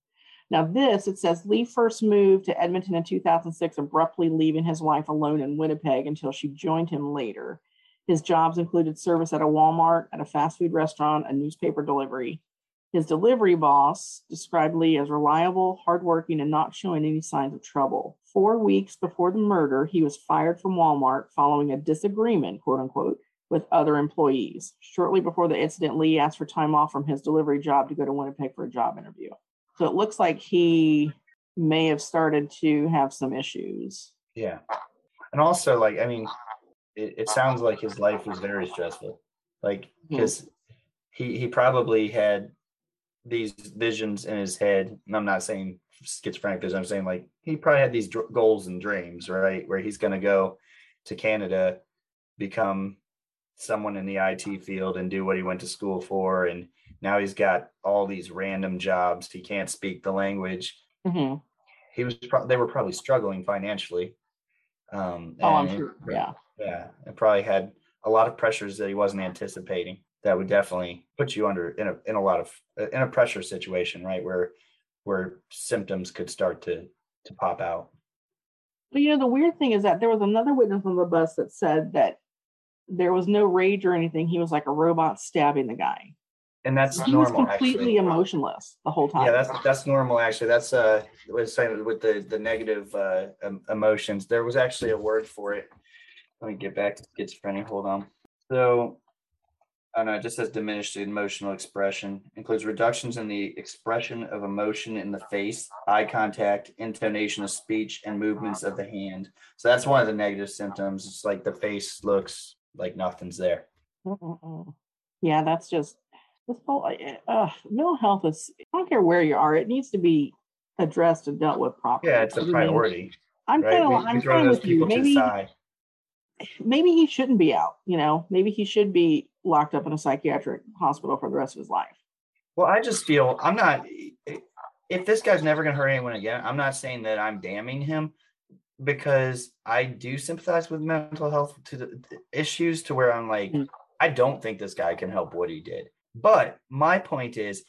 Speaker 2: Now this, it says Lee first moved to Edmonton in two thousand six, abruptly leaving his wife alone in Winnipeg until she joined him later. His jobs included service at a Walmart, at a fast food restaurant, a newspaper delivery. His delivery boss described Lee as reliable, hardworking, and not showing any signs of trouble. Four weeks before the murder, he was fired from Walmart following a disagreement, quote unquote, with other employees. Shortly before the incident, Lee asked for time off from his delivery job to go to Winnipeg for a job interview. So it looks like he may have started to have some issues.
Speaker 3: Yeah. And also, like, I mean, it, it sounds like his life was very stressful. Like, because mm-hmm. he, he probably had these visions in his head. And I'm not saying schizophrenic vision. I'm saying like he probably had these dr- goals and dreams, right? Where he's going to go to Canada, become someone in the I T field and do what he went to school for. And now he's got all these random jobs. He can't speak the language.
Speaker 2: Mm-hmm.
Speaker 3: He was, pro- they were probably struggling financially. Um,
Speaker 2: oh, I'm sure. Yeah.
Speaker 3: Yeah. And probably had a lot of pressures that he wasn't anticipating. That would definitely put you under in a in a lot of in a pressure situation, right? Where where symptoms could start to to pop out.
Speaker 2: But you know, the weird thing is that there was another witness on the bus that said that there was no rage or anything. He was like a robot stabbing the guy.
Speaker 3: And that's
Speaker 2: he
Speaker 3: normal.
Speaker 2: was completely
Speaker 3: actually.
Speaker 2: emotionless the whole time.
Speaker 3: Yeah, that's that's normal. Actually, that's uh, was saying with the the negative uh, emotions. There was actually a word for it. Let me get back to schizophrenia. Hold on. So. I know it just says diminished emotional expression. Includes reductions in the expression of emotion in the face, eye contact, intonation of speech, and movements of the hand. So that's one of the negative symptoms. It's like the face looks like nothing's there.
Speaker 2: Mm-mm-mm. Yeah, that's just this whole uh, mental health is. I don't care where you are; it needs to be addressed and dealt with properly.
Speaker 3: Yeah, it's a priority.
Speaker 2: I'm
Speaker 3: right?
Speaker 2: kind of.
Speaker 3: We,
Speaker 2: I'm
Speaker 3: we throw
Speaker 2: kind
Speaker 3: those
Speaker 2: with you.
Speaker 3: people to the
Speaker 2: Maybe.
Speaker 3: side.
Speaker 2: Maybe he shouldn't be out, you know, maybe he should be locked up in a psychiatric hospital for the rest of his life.
Speaker 3: Well, I just feel I'm not, if this guy's never going to hurt anyone again, I'm not saying that I'm damning him, because I do sympathize with mental health to the issues to where I'm like, mm. I don't think this guy can help what he did. But my point is,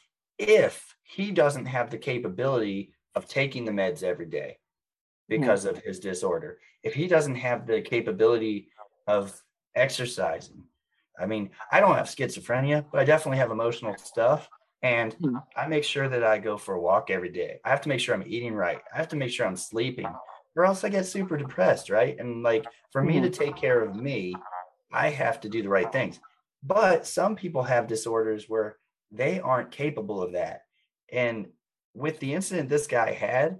Speaker 3: if he doesn't have the capability of taking the meds every day because mm. of his disorder, if he doesn't have the capability of exercising, I mean, I don't have schizophrenia, but I definitely have emotional stuff. And mm. I make sure that I go for a walk every day. I have to make sure I'm eating right. I have to make sure I'm sleeping, or else I get super depressed, right? And like, for mm. me to take care of me, I have to do the right things. But some people have disorders where they aren't capable of that. And with the incident this guy had,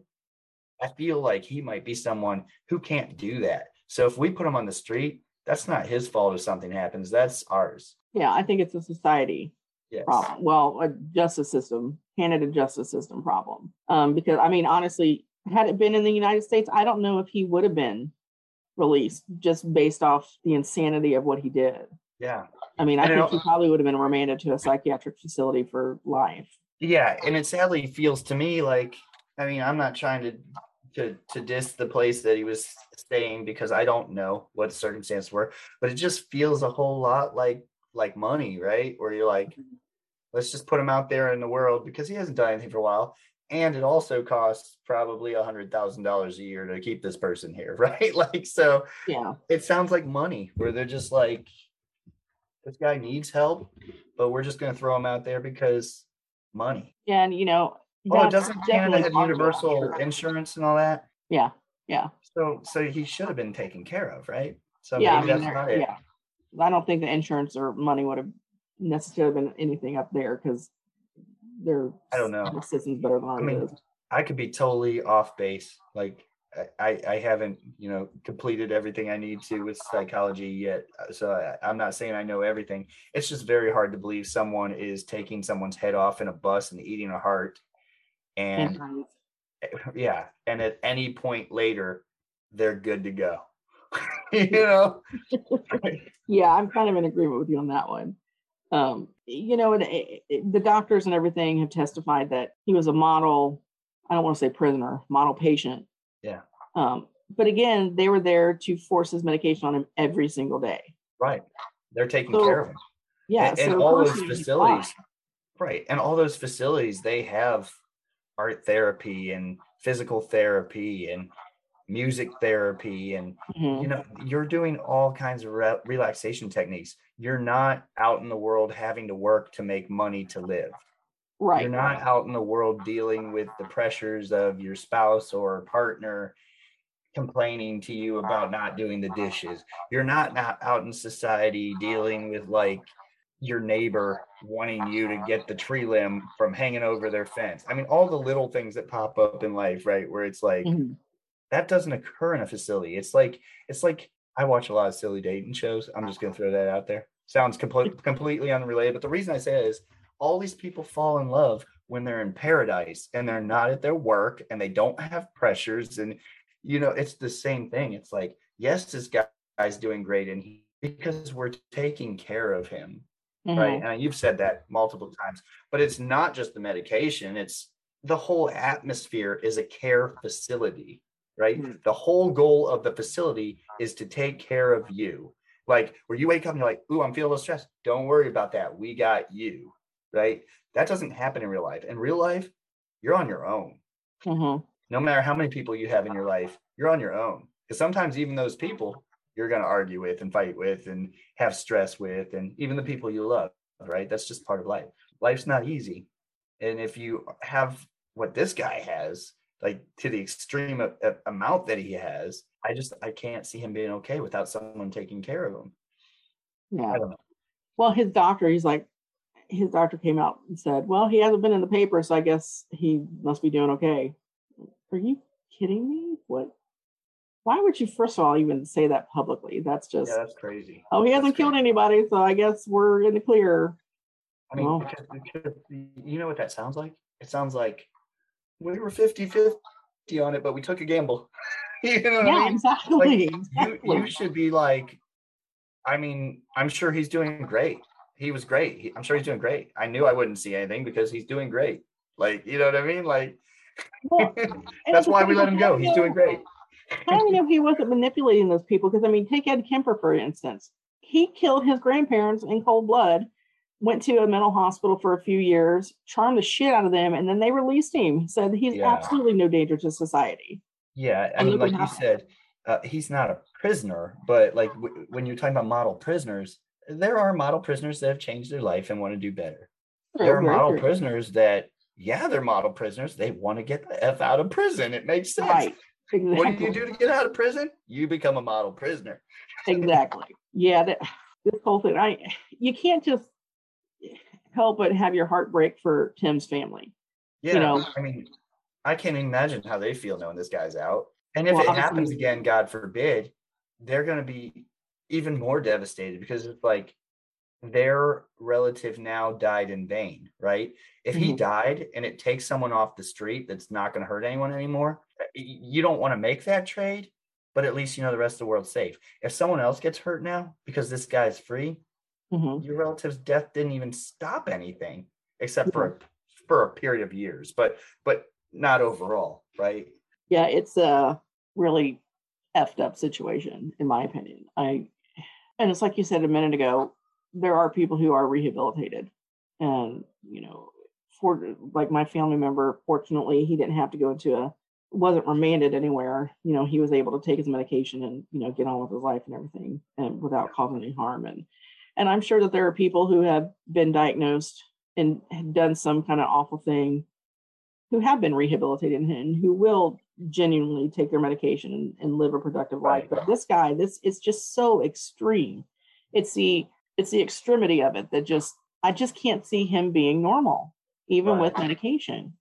Speaker 3: I feel like he might be someone who can't do that. So if we put him on the street, that's not his fault if something happens. That's ours.
Speaker 2: Yeah, I think it's a society yes. problem. Well, a justice system, Canada justice system problem. Um, because, I mean, honestly, had it been in the United States, I don't know if he would have been released just based off the insanity of what he did.
Speaker 3: Yeah.
Speaker 2: I mean, I and think he probably would have been remanded to a psychiatric facility for life.
Speaker 3: Yeah, and it sadly feels to me like, I mean, I'm not trying to to to diss the place that he was staying because I don't know what the circumstances were, but it just feels a whole lot like like money, right? Where you're like, let's just put him out there in the world because he hasn't done anything for a while. And it also costs probably a hundred thousand dollars a year to keep this person here, right? Like, so
Speaker 2: yeah,
Speaker 3: it sounds like money where they're just like, this guy needs help, but we're just going to throw him out there because money.
Speaker 2: Yeah, and you know,
Speaker 3: oh, doesn't Canada have universal insurance and all that?
Speaker 2: Yeah, yeah.
Speaker 3: So, so he should have been taken care of, right? So
Speaker 2: yeah,
Speaker 3: maybe
Speaker 2: I mean,
Speaker 3: that's not it.
Speaker 2: Yeah, I don't think the insurance or money would have necessarily been anything up there because their
Speaker 3: I don't know
Speaker 2: system's better than ours.
Speaker 3: I mean, I could be totally off base, like. I, I haven't, you know, completed everything I need to with psychology yet. So I, I'm not saying I know everything. It's just very hard to believe someone is taking someone's head off in a bus and eating a heart. And mm-hmm. yeah. And at any point later, they're good to go. You know?
Speaker 2: Yeah, I'm kind of in agreement with you on that one. Um, you know, it, it, the doctors and everything have testified that he was a model, I don't want to say prisoner, model patient.
Speaker 3: Yeah.
Speaker 2: Um, but again, they were there to force his medication on him every single day.
Speaker 3: Right. They're taking
Speaker 2: so,
Speaker 3: care of him.
Speaker 2: Yeah.
Speaker 3: And, and
Speaker 2: so
Speaker 3: all those facilities, right. And all those facilities, they have art therapy and physical therapy and music therapy. And, mm-hmm. you know, you're doing all kinds of re- relaxation techniques. You're not out in the world having to work to make money to live.
Speaker 2: Right.
Speaker 3: You're not out in the world dealing with the pressures of your spouse or partner complaining to you about not doing the dishes. You're not, not out in society dealing with like your neighbor wanting you to get the tree limb from hanging over their fence. I mean, all the little things that pop up in life, right? Where it's like, mm-hmm. that doesn't occur in a facility. It's like, it's like, I watch a lot of silly dating shows. I'm just going to throw that out there. Sounds complete, completely unrelated. But the reason I say it is, all these people fall in love when they're in paradise and they're not at their work and they don't have pressures. And, you know, it's the same thing. It's like, yes, this guy's doing great. And he, because we're taking care of him. Mm-hmm. Right. And you've said that multiple times, but it's not just the medication. It's the whole atmosphere is a care facility, right? Mm-hmm. The whole goal of the facility is to take care of you. Like where you wake up and you're like, ooh, I'm feeling a little stressed. Don't worry about that. We got you. Right? That doesn't happen in real life. In real life, you're on your own.
Speaker 2: Mm-hmm.
Speaker 3: No matter how many people you have in your life, you're on your own. Because sometimes even those people you're going to argue with and fight with and have stress with, and even the people you love, right? That's just part of life. Life's not easy. And if you have what this guy has, like to the extreme of, of amount that he has, I just, I can't see him being okay without someone taking care of him.
Speaker 2: Yeah.
Speaker 3: I don't know.
Speaker 2: Well, his doctor, he's like, his doctor came out and said, well, he hasn't been in the paper, so I guess he must be doing okay. Are you kidding me? What? Why would you, first of all, even say that publicly? That's just...
Speaker 3: Yeah, that's crazy.
Speaker 2: Oh, he hasn't
Speaker 3: that's
Speaker 2: killed
Speaker 3: crazy.
Speaker 2: anybody, so I guess we're in the clear.
Speaker 3: I mean, well, because, because you know what that sounds like? It sounds like we were fifty-fifty on it, but we took a gamble. You know what
Speaker 2: yeah,
Speaker 3: I mean?
Speaker 2: exactly.
Speaker 3: Like,
Speaker 2: exactly.
Speaker 3: You, you should be like, I mean, I'm sure he's doing great. He was great. He, I'm sure he's doing great. I knew I wouldn't see anything because he's doing great. Like, you know what I mean? Like, well, that's why we let him go. He's doing great.
Speaker 2: How do you know he wasn't manipulating those people? Because, I mean, take Ed Kemper, for instance. He killed his grandparents in cold blood, went to a mental hospital for a few years, charmed the shit out of them, and then they released him. Said he's
Speaker 3: Yeah.
Speaker 2: absolutely no danger to society.
Speaker 3: Yeah, I
Speaker 2: And
Speaker 3: mean,
Speaker 2: look what
Speaker 3: like you
Speaker 2: happened.
Speaker 3: said, uh, he's not a prisoner, but like w- when you're talking about model prisoners, there are model prisoners that have changed their life and want to do better.
Speaker 2: True,
Speaker 3: There are
Speaker 2: very
Speaker 3: model
Speaker 2: true.
Speaker 3: prisoners that, yeah, they're model prisoners. They want to get the F out of prison. It makes sense.
Speaker 2: Right. Exactly.
Speaker 3: What do you do to get out of prison? You become a model prisoner.
Speaker 2: Exactly. Yeah, that, this whole thing, I you can't just help but have your heart break for Tim's family.
Speaker 3: Yeah,
Speaker 2: You know,
Speaker 3: I mean, I can't imagine how they feel knowing this guy's out. And if
Speaker 2: Well,
Speaker 3: it
Speaker 2: obviously-
Speaker 3: happens again, God forbid, they're going to be even more devastated because it's like their relative now died in vain, right? If he
Speaker 2: Mhm.
Speaker 3: died and it takes someone off the street that's not going to hurt anyone anymore, y- you don't want to make that trade, but at least you know the rest of the world's safe. If someone else gets hurt now because this guy's free,
Speaker 2: Mhm.
Speaker 3: your relative's death didn't even stop anything except for a, for a period of years, but but not overall, right?
Speaker 2: yeah, it's a really effed up situation, in my opinion. I and it's like you said a minute ago, there are people who are rehabilitated, and you know, for like my family member, fortunately, he didn't have to go into a wasn't remanded anywhere. You know, he was able to take his medication and you know get on with his life and everything, and without causing any harm. And and I'm sure that there are people who have been diagnosed and had done some kind of awful thing, who have been rehabilitated and who will genuinely take their medication and, and live a productive life.
Speaker 3: Right.
Speaker 2: But this guy, this is just so extreme. It's the it's the extremity of it that just I just can't see him being normal, even with
Speaker 3: Right.
Speaker 2: medication.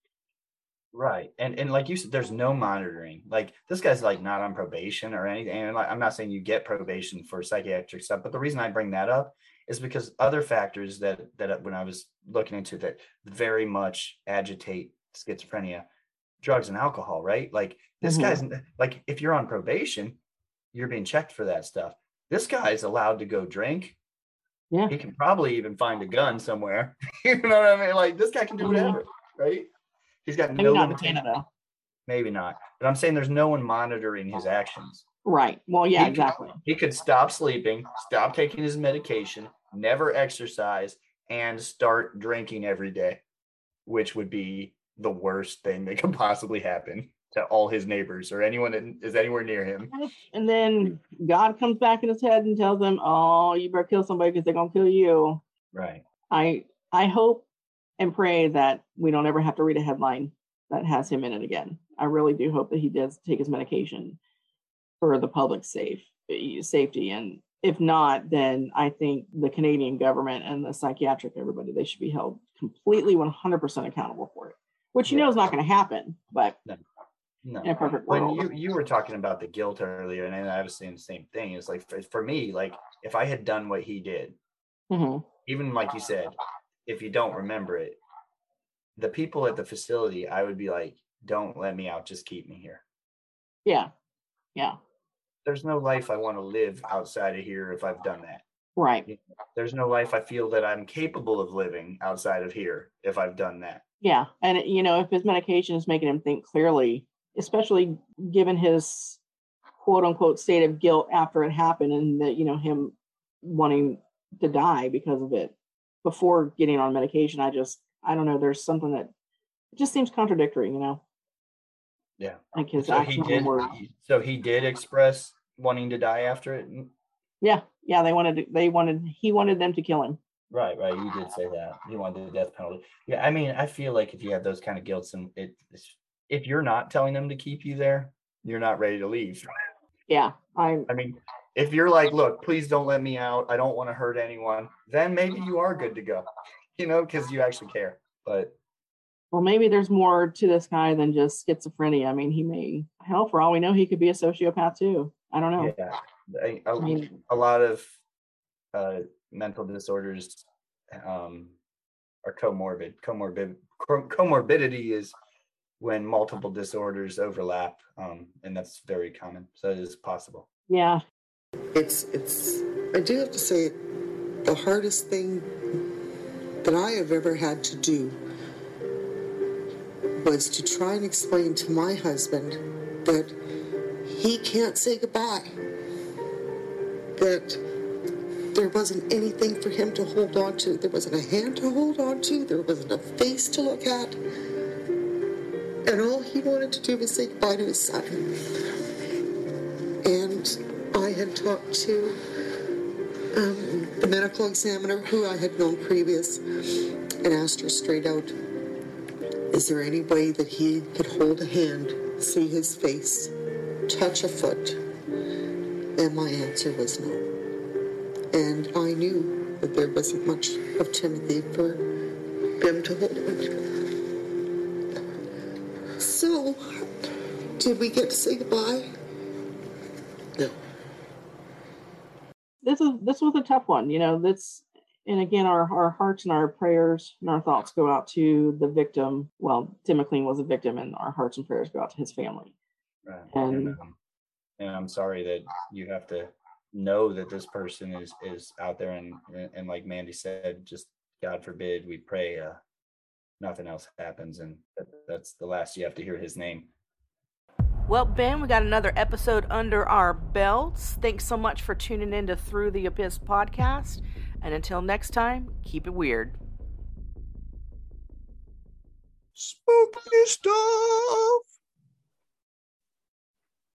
Speaker 3: Right. And and like you said, there's no monitoring. Like this guy's like not on probation or anything. And like, I'm not saying you get probation for psychiatric stuff, but the reason I bring that up is because other factors that that when I was looking into that very much agitate schizophrenia, drugs and alcohol, right? Like this
Speaker 2: Mhm.
Speaker 3: guy's like if you're on probation, you're being checked for that stuff. This guy's allowed to go drink.
Speaker 2: Yeah.
Speaker 3: He can probably even find a gun somewhere. You know what I mean? Like this guy can do
Speaker 2: Mhm.
Speaker 3: whatever, right? He's got
Speaker 2: Maybe
Speaker 3: no
Speaker 2: not in
Speaker 3: limitation.
Speaker 2: Canada.
Speaker 3: Maybe not. But I'm saying there's no one monitoring his actions.
Speaker 2: Right. Well, yeah,
Speaker 3: He could-
Speaker 2: exactly.
Speaker 3: He could stop sleeping, stop taking his medication, never exercise, and start drinking every day, which would be the worst thing that could possibly happen to all his neighbors or anyone that is anywhere near him.
Speaker 2: And then God comes back in his head and tells him, "Oh, you better kill somebody because they're gonna kill you."
Speaker 3: Right.
Speaker 2: I I hope and pray that we don't ever have to read a headline that has him in it again. I really do hope that he does take his medication for the public's safe safety. And if not, then I think the Canadian government and the psychiatric everybody, they should be held completely one hundred percent accountable for it, which you
Speaker 3: Yeah.
Speaker 2: know is not going to happen, but
Speaker 3: No.
Speaker 2: in a perfect
Speaker 3: When
Speaker 2: world.
Speaker 3: you you were talking about the guilt earlier, and I was saying the same thing. It's like for, for me, like if I had done what he did,
Speaker 2: Mhm.
Speaker 3: even like you said, if you don't remember it, the people at the facility, I would be like, don't let me out, just keep me here.
Speaker 2: Yeah. Yeah.
Speaker 3: There's no life I want to live outside of here if I've done that.
Speaker 2: Right.
Speaker 3: There's no life I feel that I'm capable of living outside of here if I've done that.
Speaker 2: Yeah. And, you know, if his medication is making him think clearly, especially given his quote unquote state of guilt after it happened and that, you know, him wanting to die because of it before getting on medication, I just, I don't know, there's something that just seems contradictory, you know?
Speaker 3: Yeah.
Speaker 2: Like his
Speaker 3: So he
Speaker 2: actions
Speaker 3: did.
Speaker 2: and words.
Speaker 3: So he did express wanting to die after it.
Speaker 2: Yeah. Yeah. They wanted, to, they wanted, he wanted them to kill him.
Speaker 3: Right, right. You did say that. You wanted the death penalty. Yeah, I mean, I feel like if you have those kind of guilts and it, if you're not telling them to keep you there, you're not ready to leave.
Speaker 2: Yeah. I'm,
Speaker 3: I mean, if you're like, look, please don't let me out. I don't want to hurt anyone. Then maybe you are good to go, you know, because you actually care. But
Speaker 2: well, maybe there's more to this guy than just schizophrenia. I mean, he may, hell, for all we know, he could be a sociopath too. I don't know.
Speaker 3: yeah, a, a,
Speaker 2: I mean,
Speaker 3: a lot of uh, mental disorders um, are comorbid. Comorbid comorbidity is when multiple disorders overlap, um, and that's very common. So it is possible.
Speaker 2: yeah.
Speaker 5: It's, it's, I do have to say, the hardest thing that I have ever had to do was to try and explain to my husband that he can't say goodbye. That there wasn't anything for him to hold on to. There wasn't a hand to hold on to. There wasn't a face to look at. And all he wanted to do was say goodbye to his son. And I had talked to um, the medical examiner who I had known previous and asked her straight out, is there any way that he could hold a hand, see his face, touch a foot? And my answer was no. And I knew that there wasn't much of Timothy for him to hold on to. So, did we get to say goodbye? No.
Speaker 2: This is this was a tough one, you know. This, and again, our our hearts and our prayers and our thoughts go out to the victim. Well, Tim McLean was a victim, and our hearts and prayers go out to his family.
Speaker 3: Right.
Speaker 2: And,
Speaker 3: And, um, and I'm sorry that you have to know that this person is is out there, and and, and like Mandy said, just God forbid we pray uh, nothing else happens, and that, that's the last you have to hear his name.
Speaker 6: Well, Ben, we got another episode under our belts. Thanks so much for tuning in to Through the Abyss podcast. And until next time, keep it weird.
Speaker 3: Spooky stuff.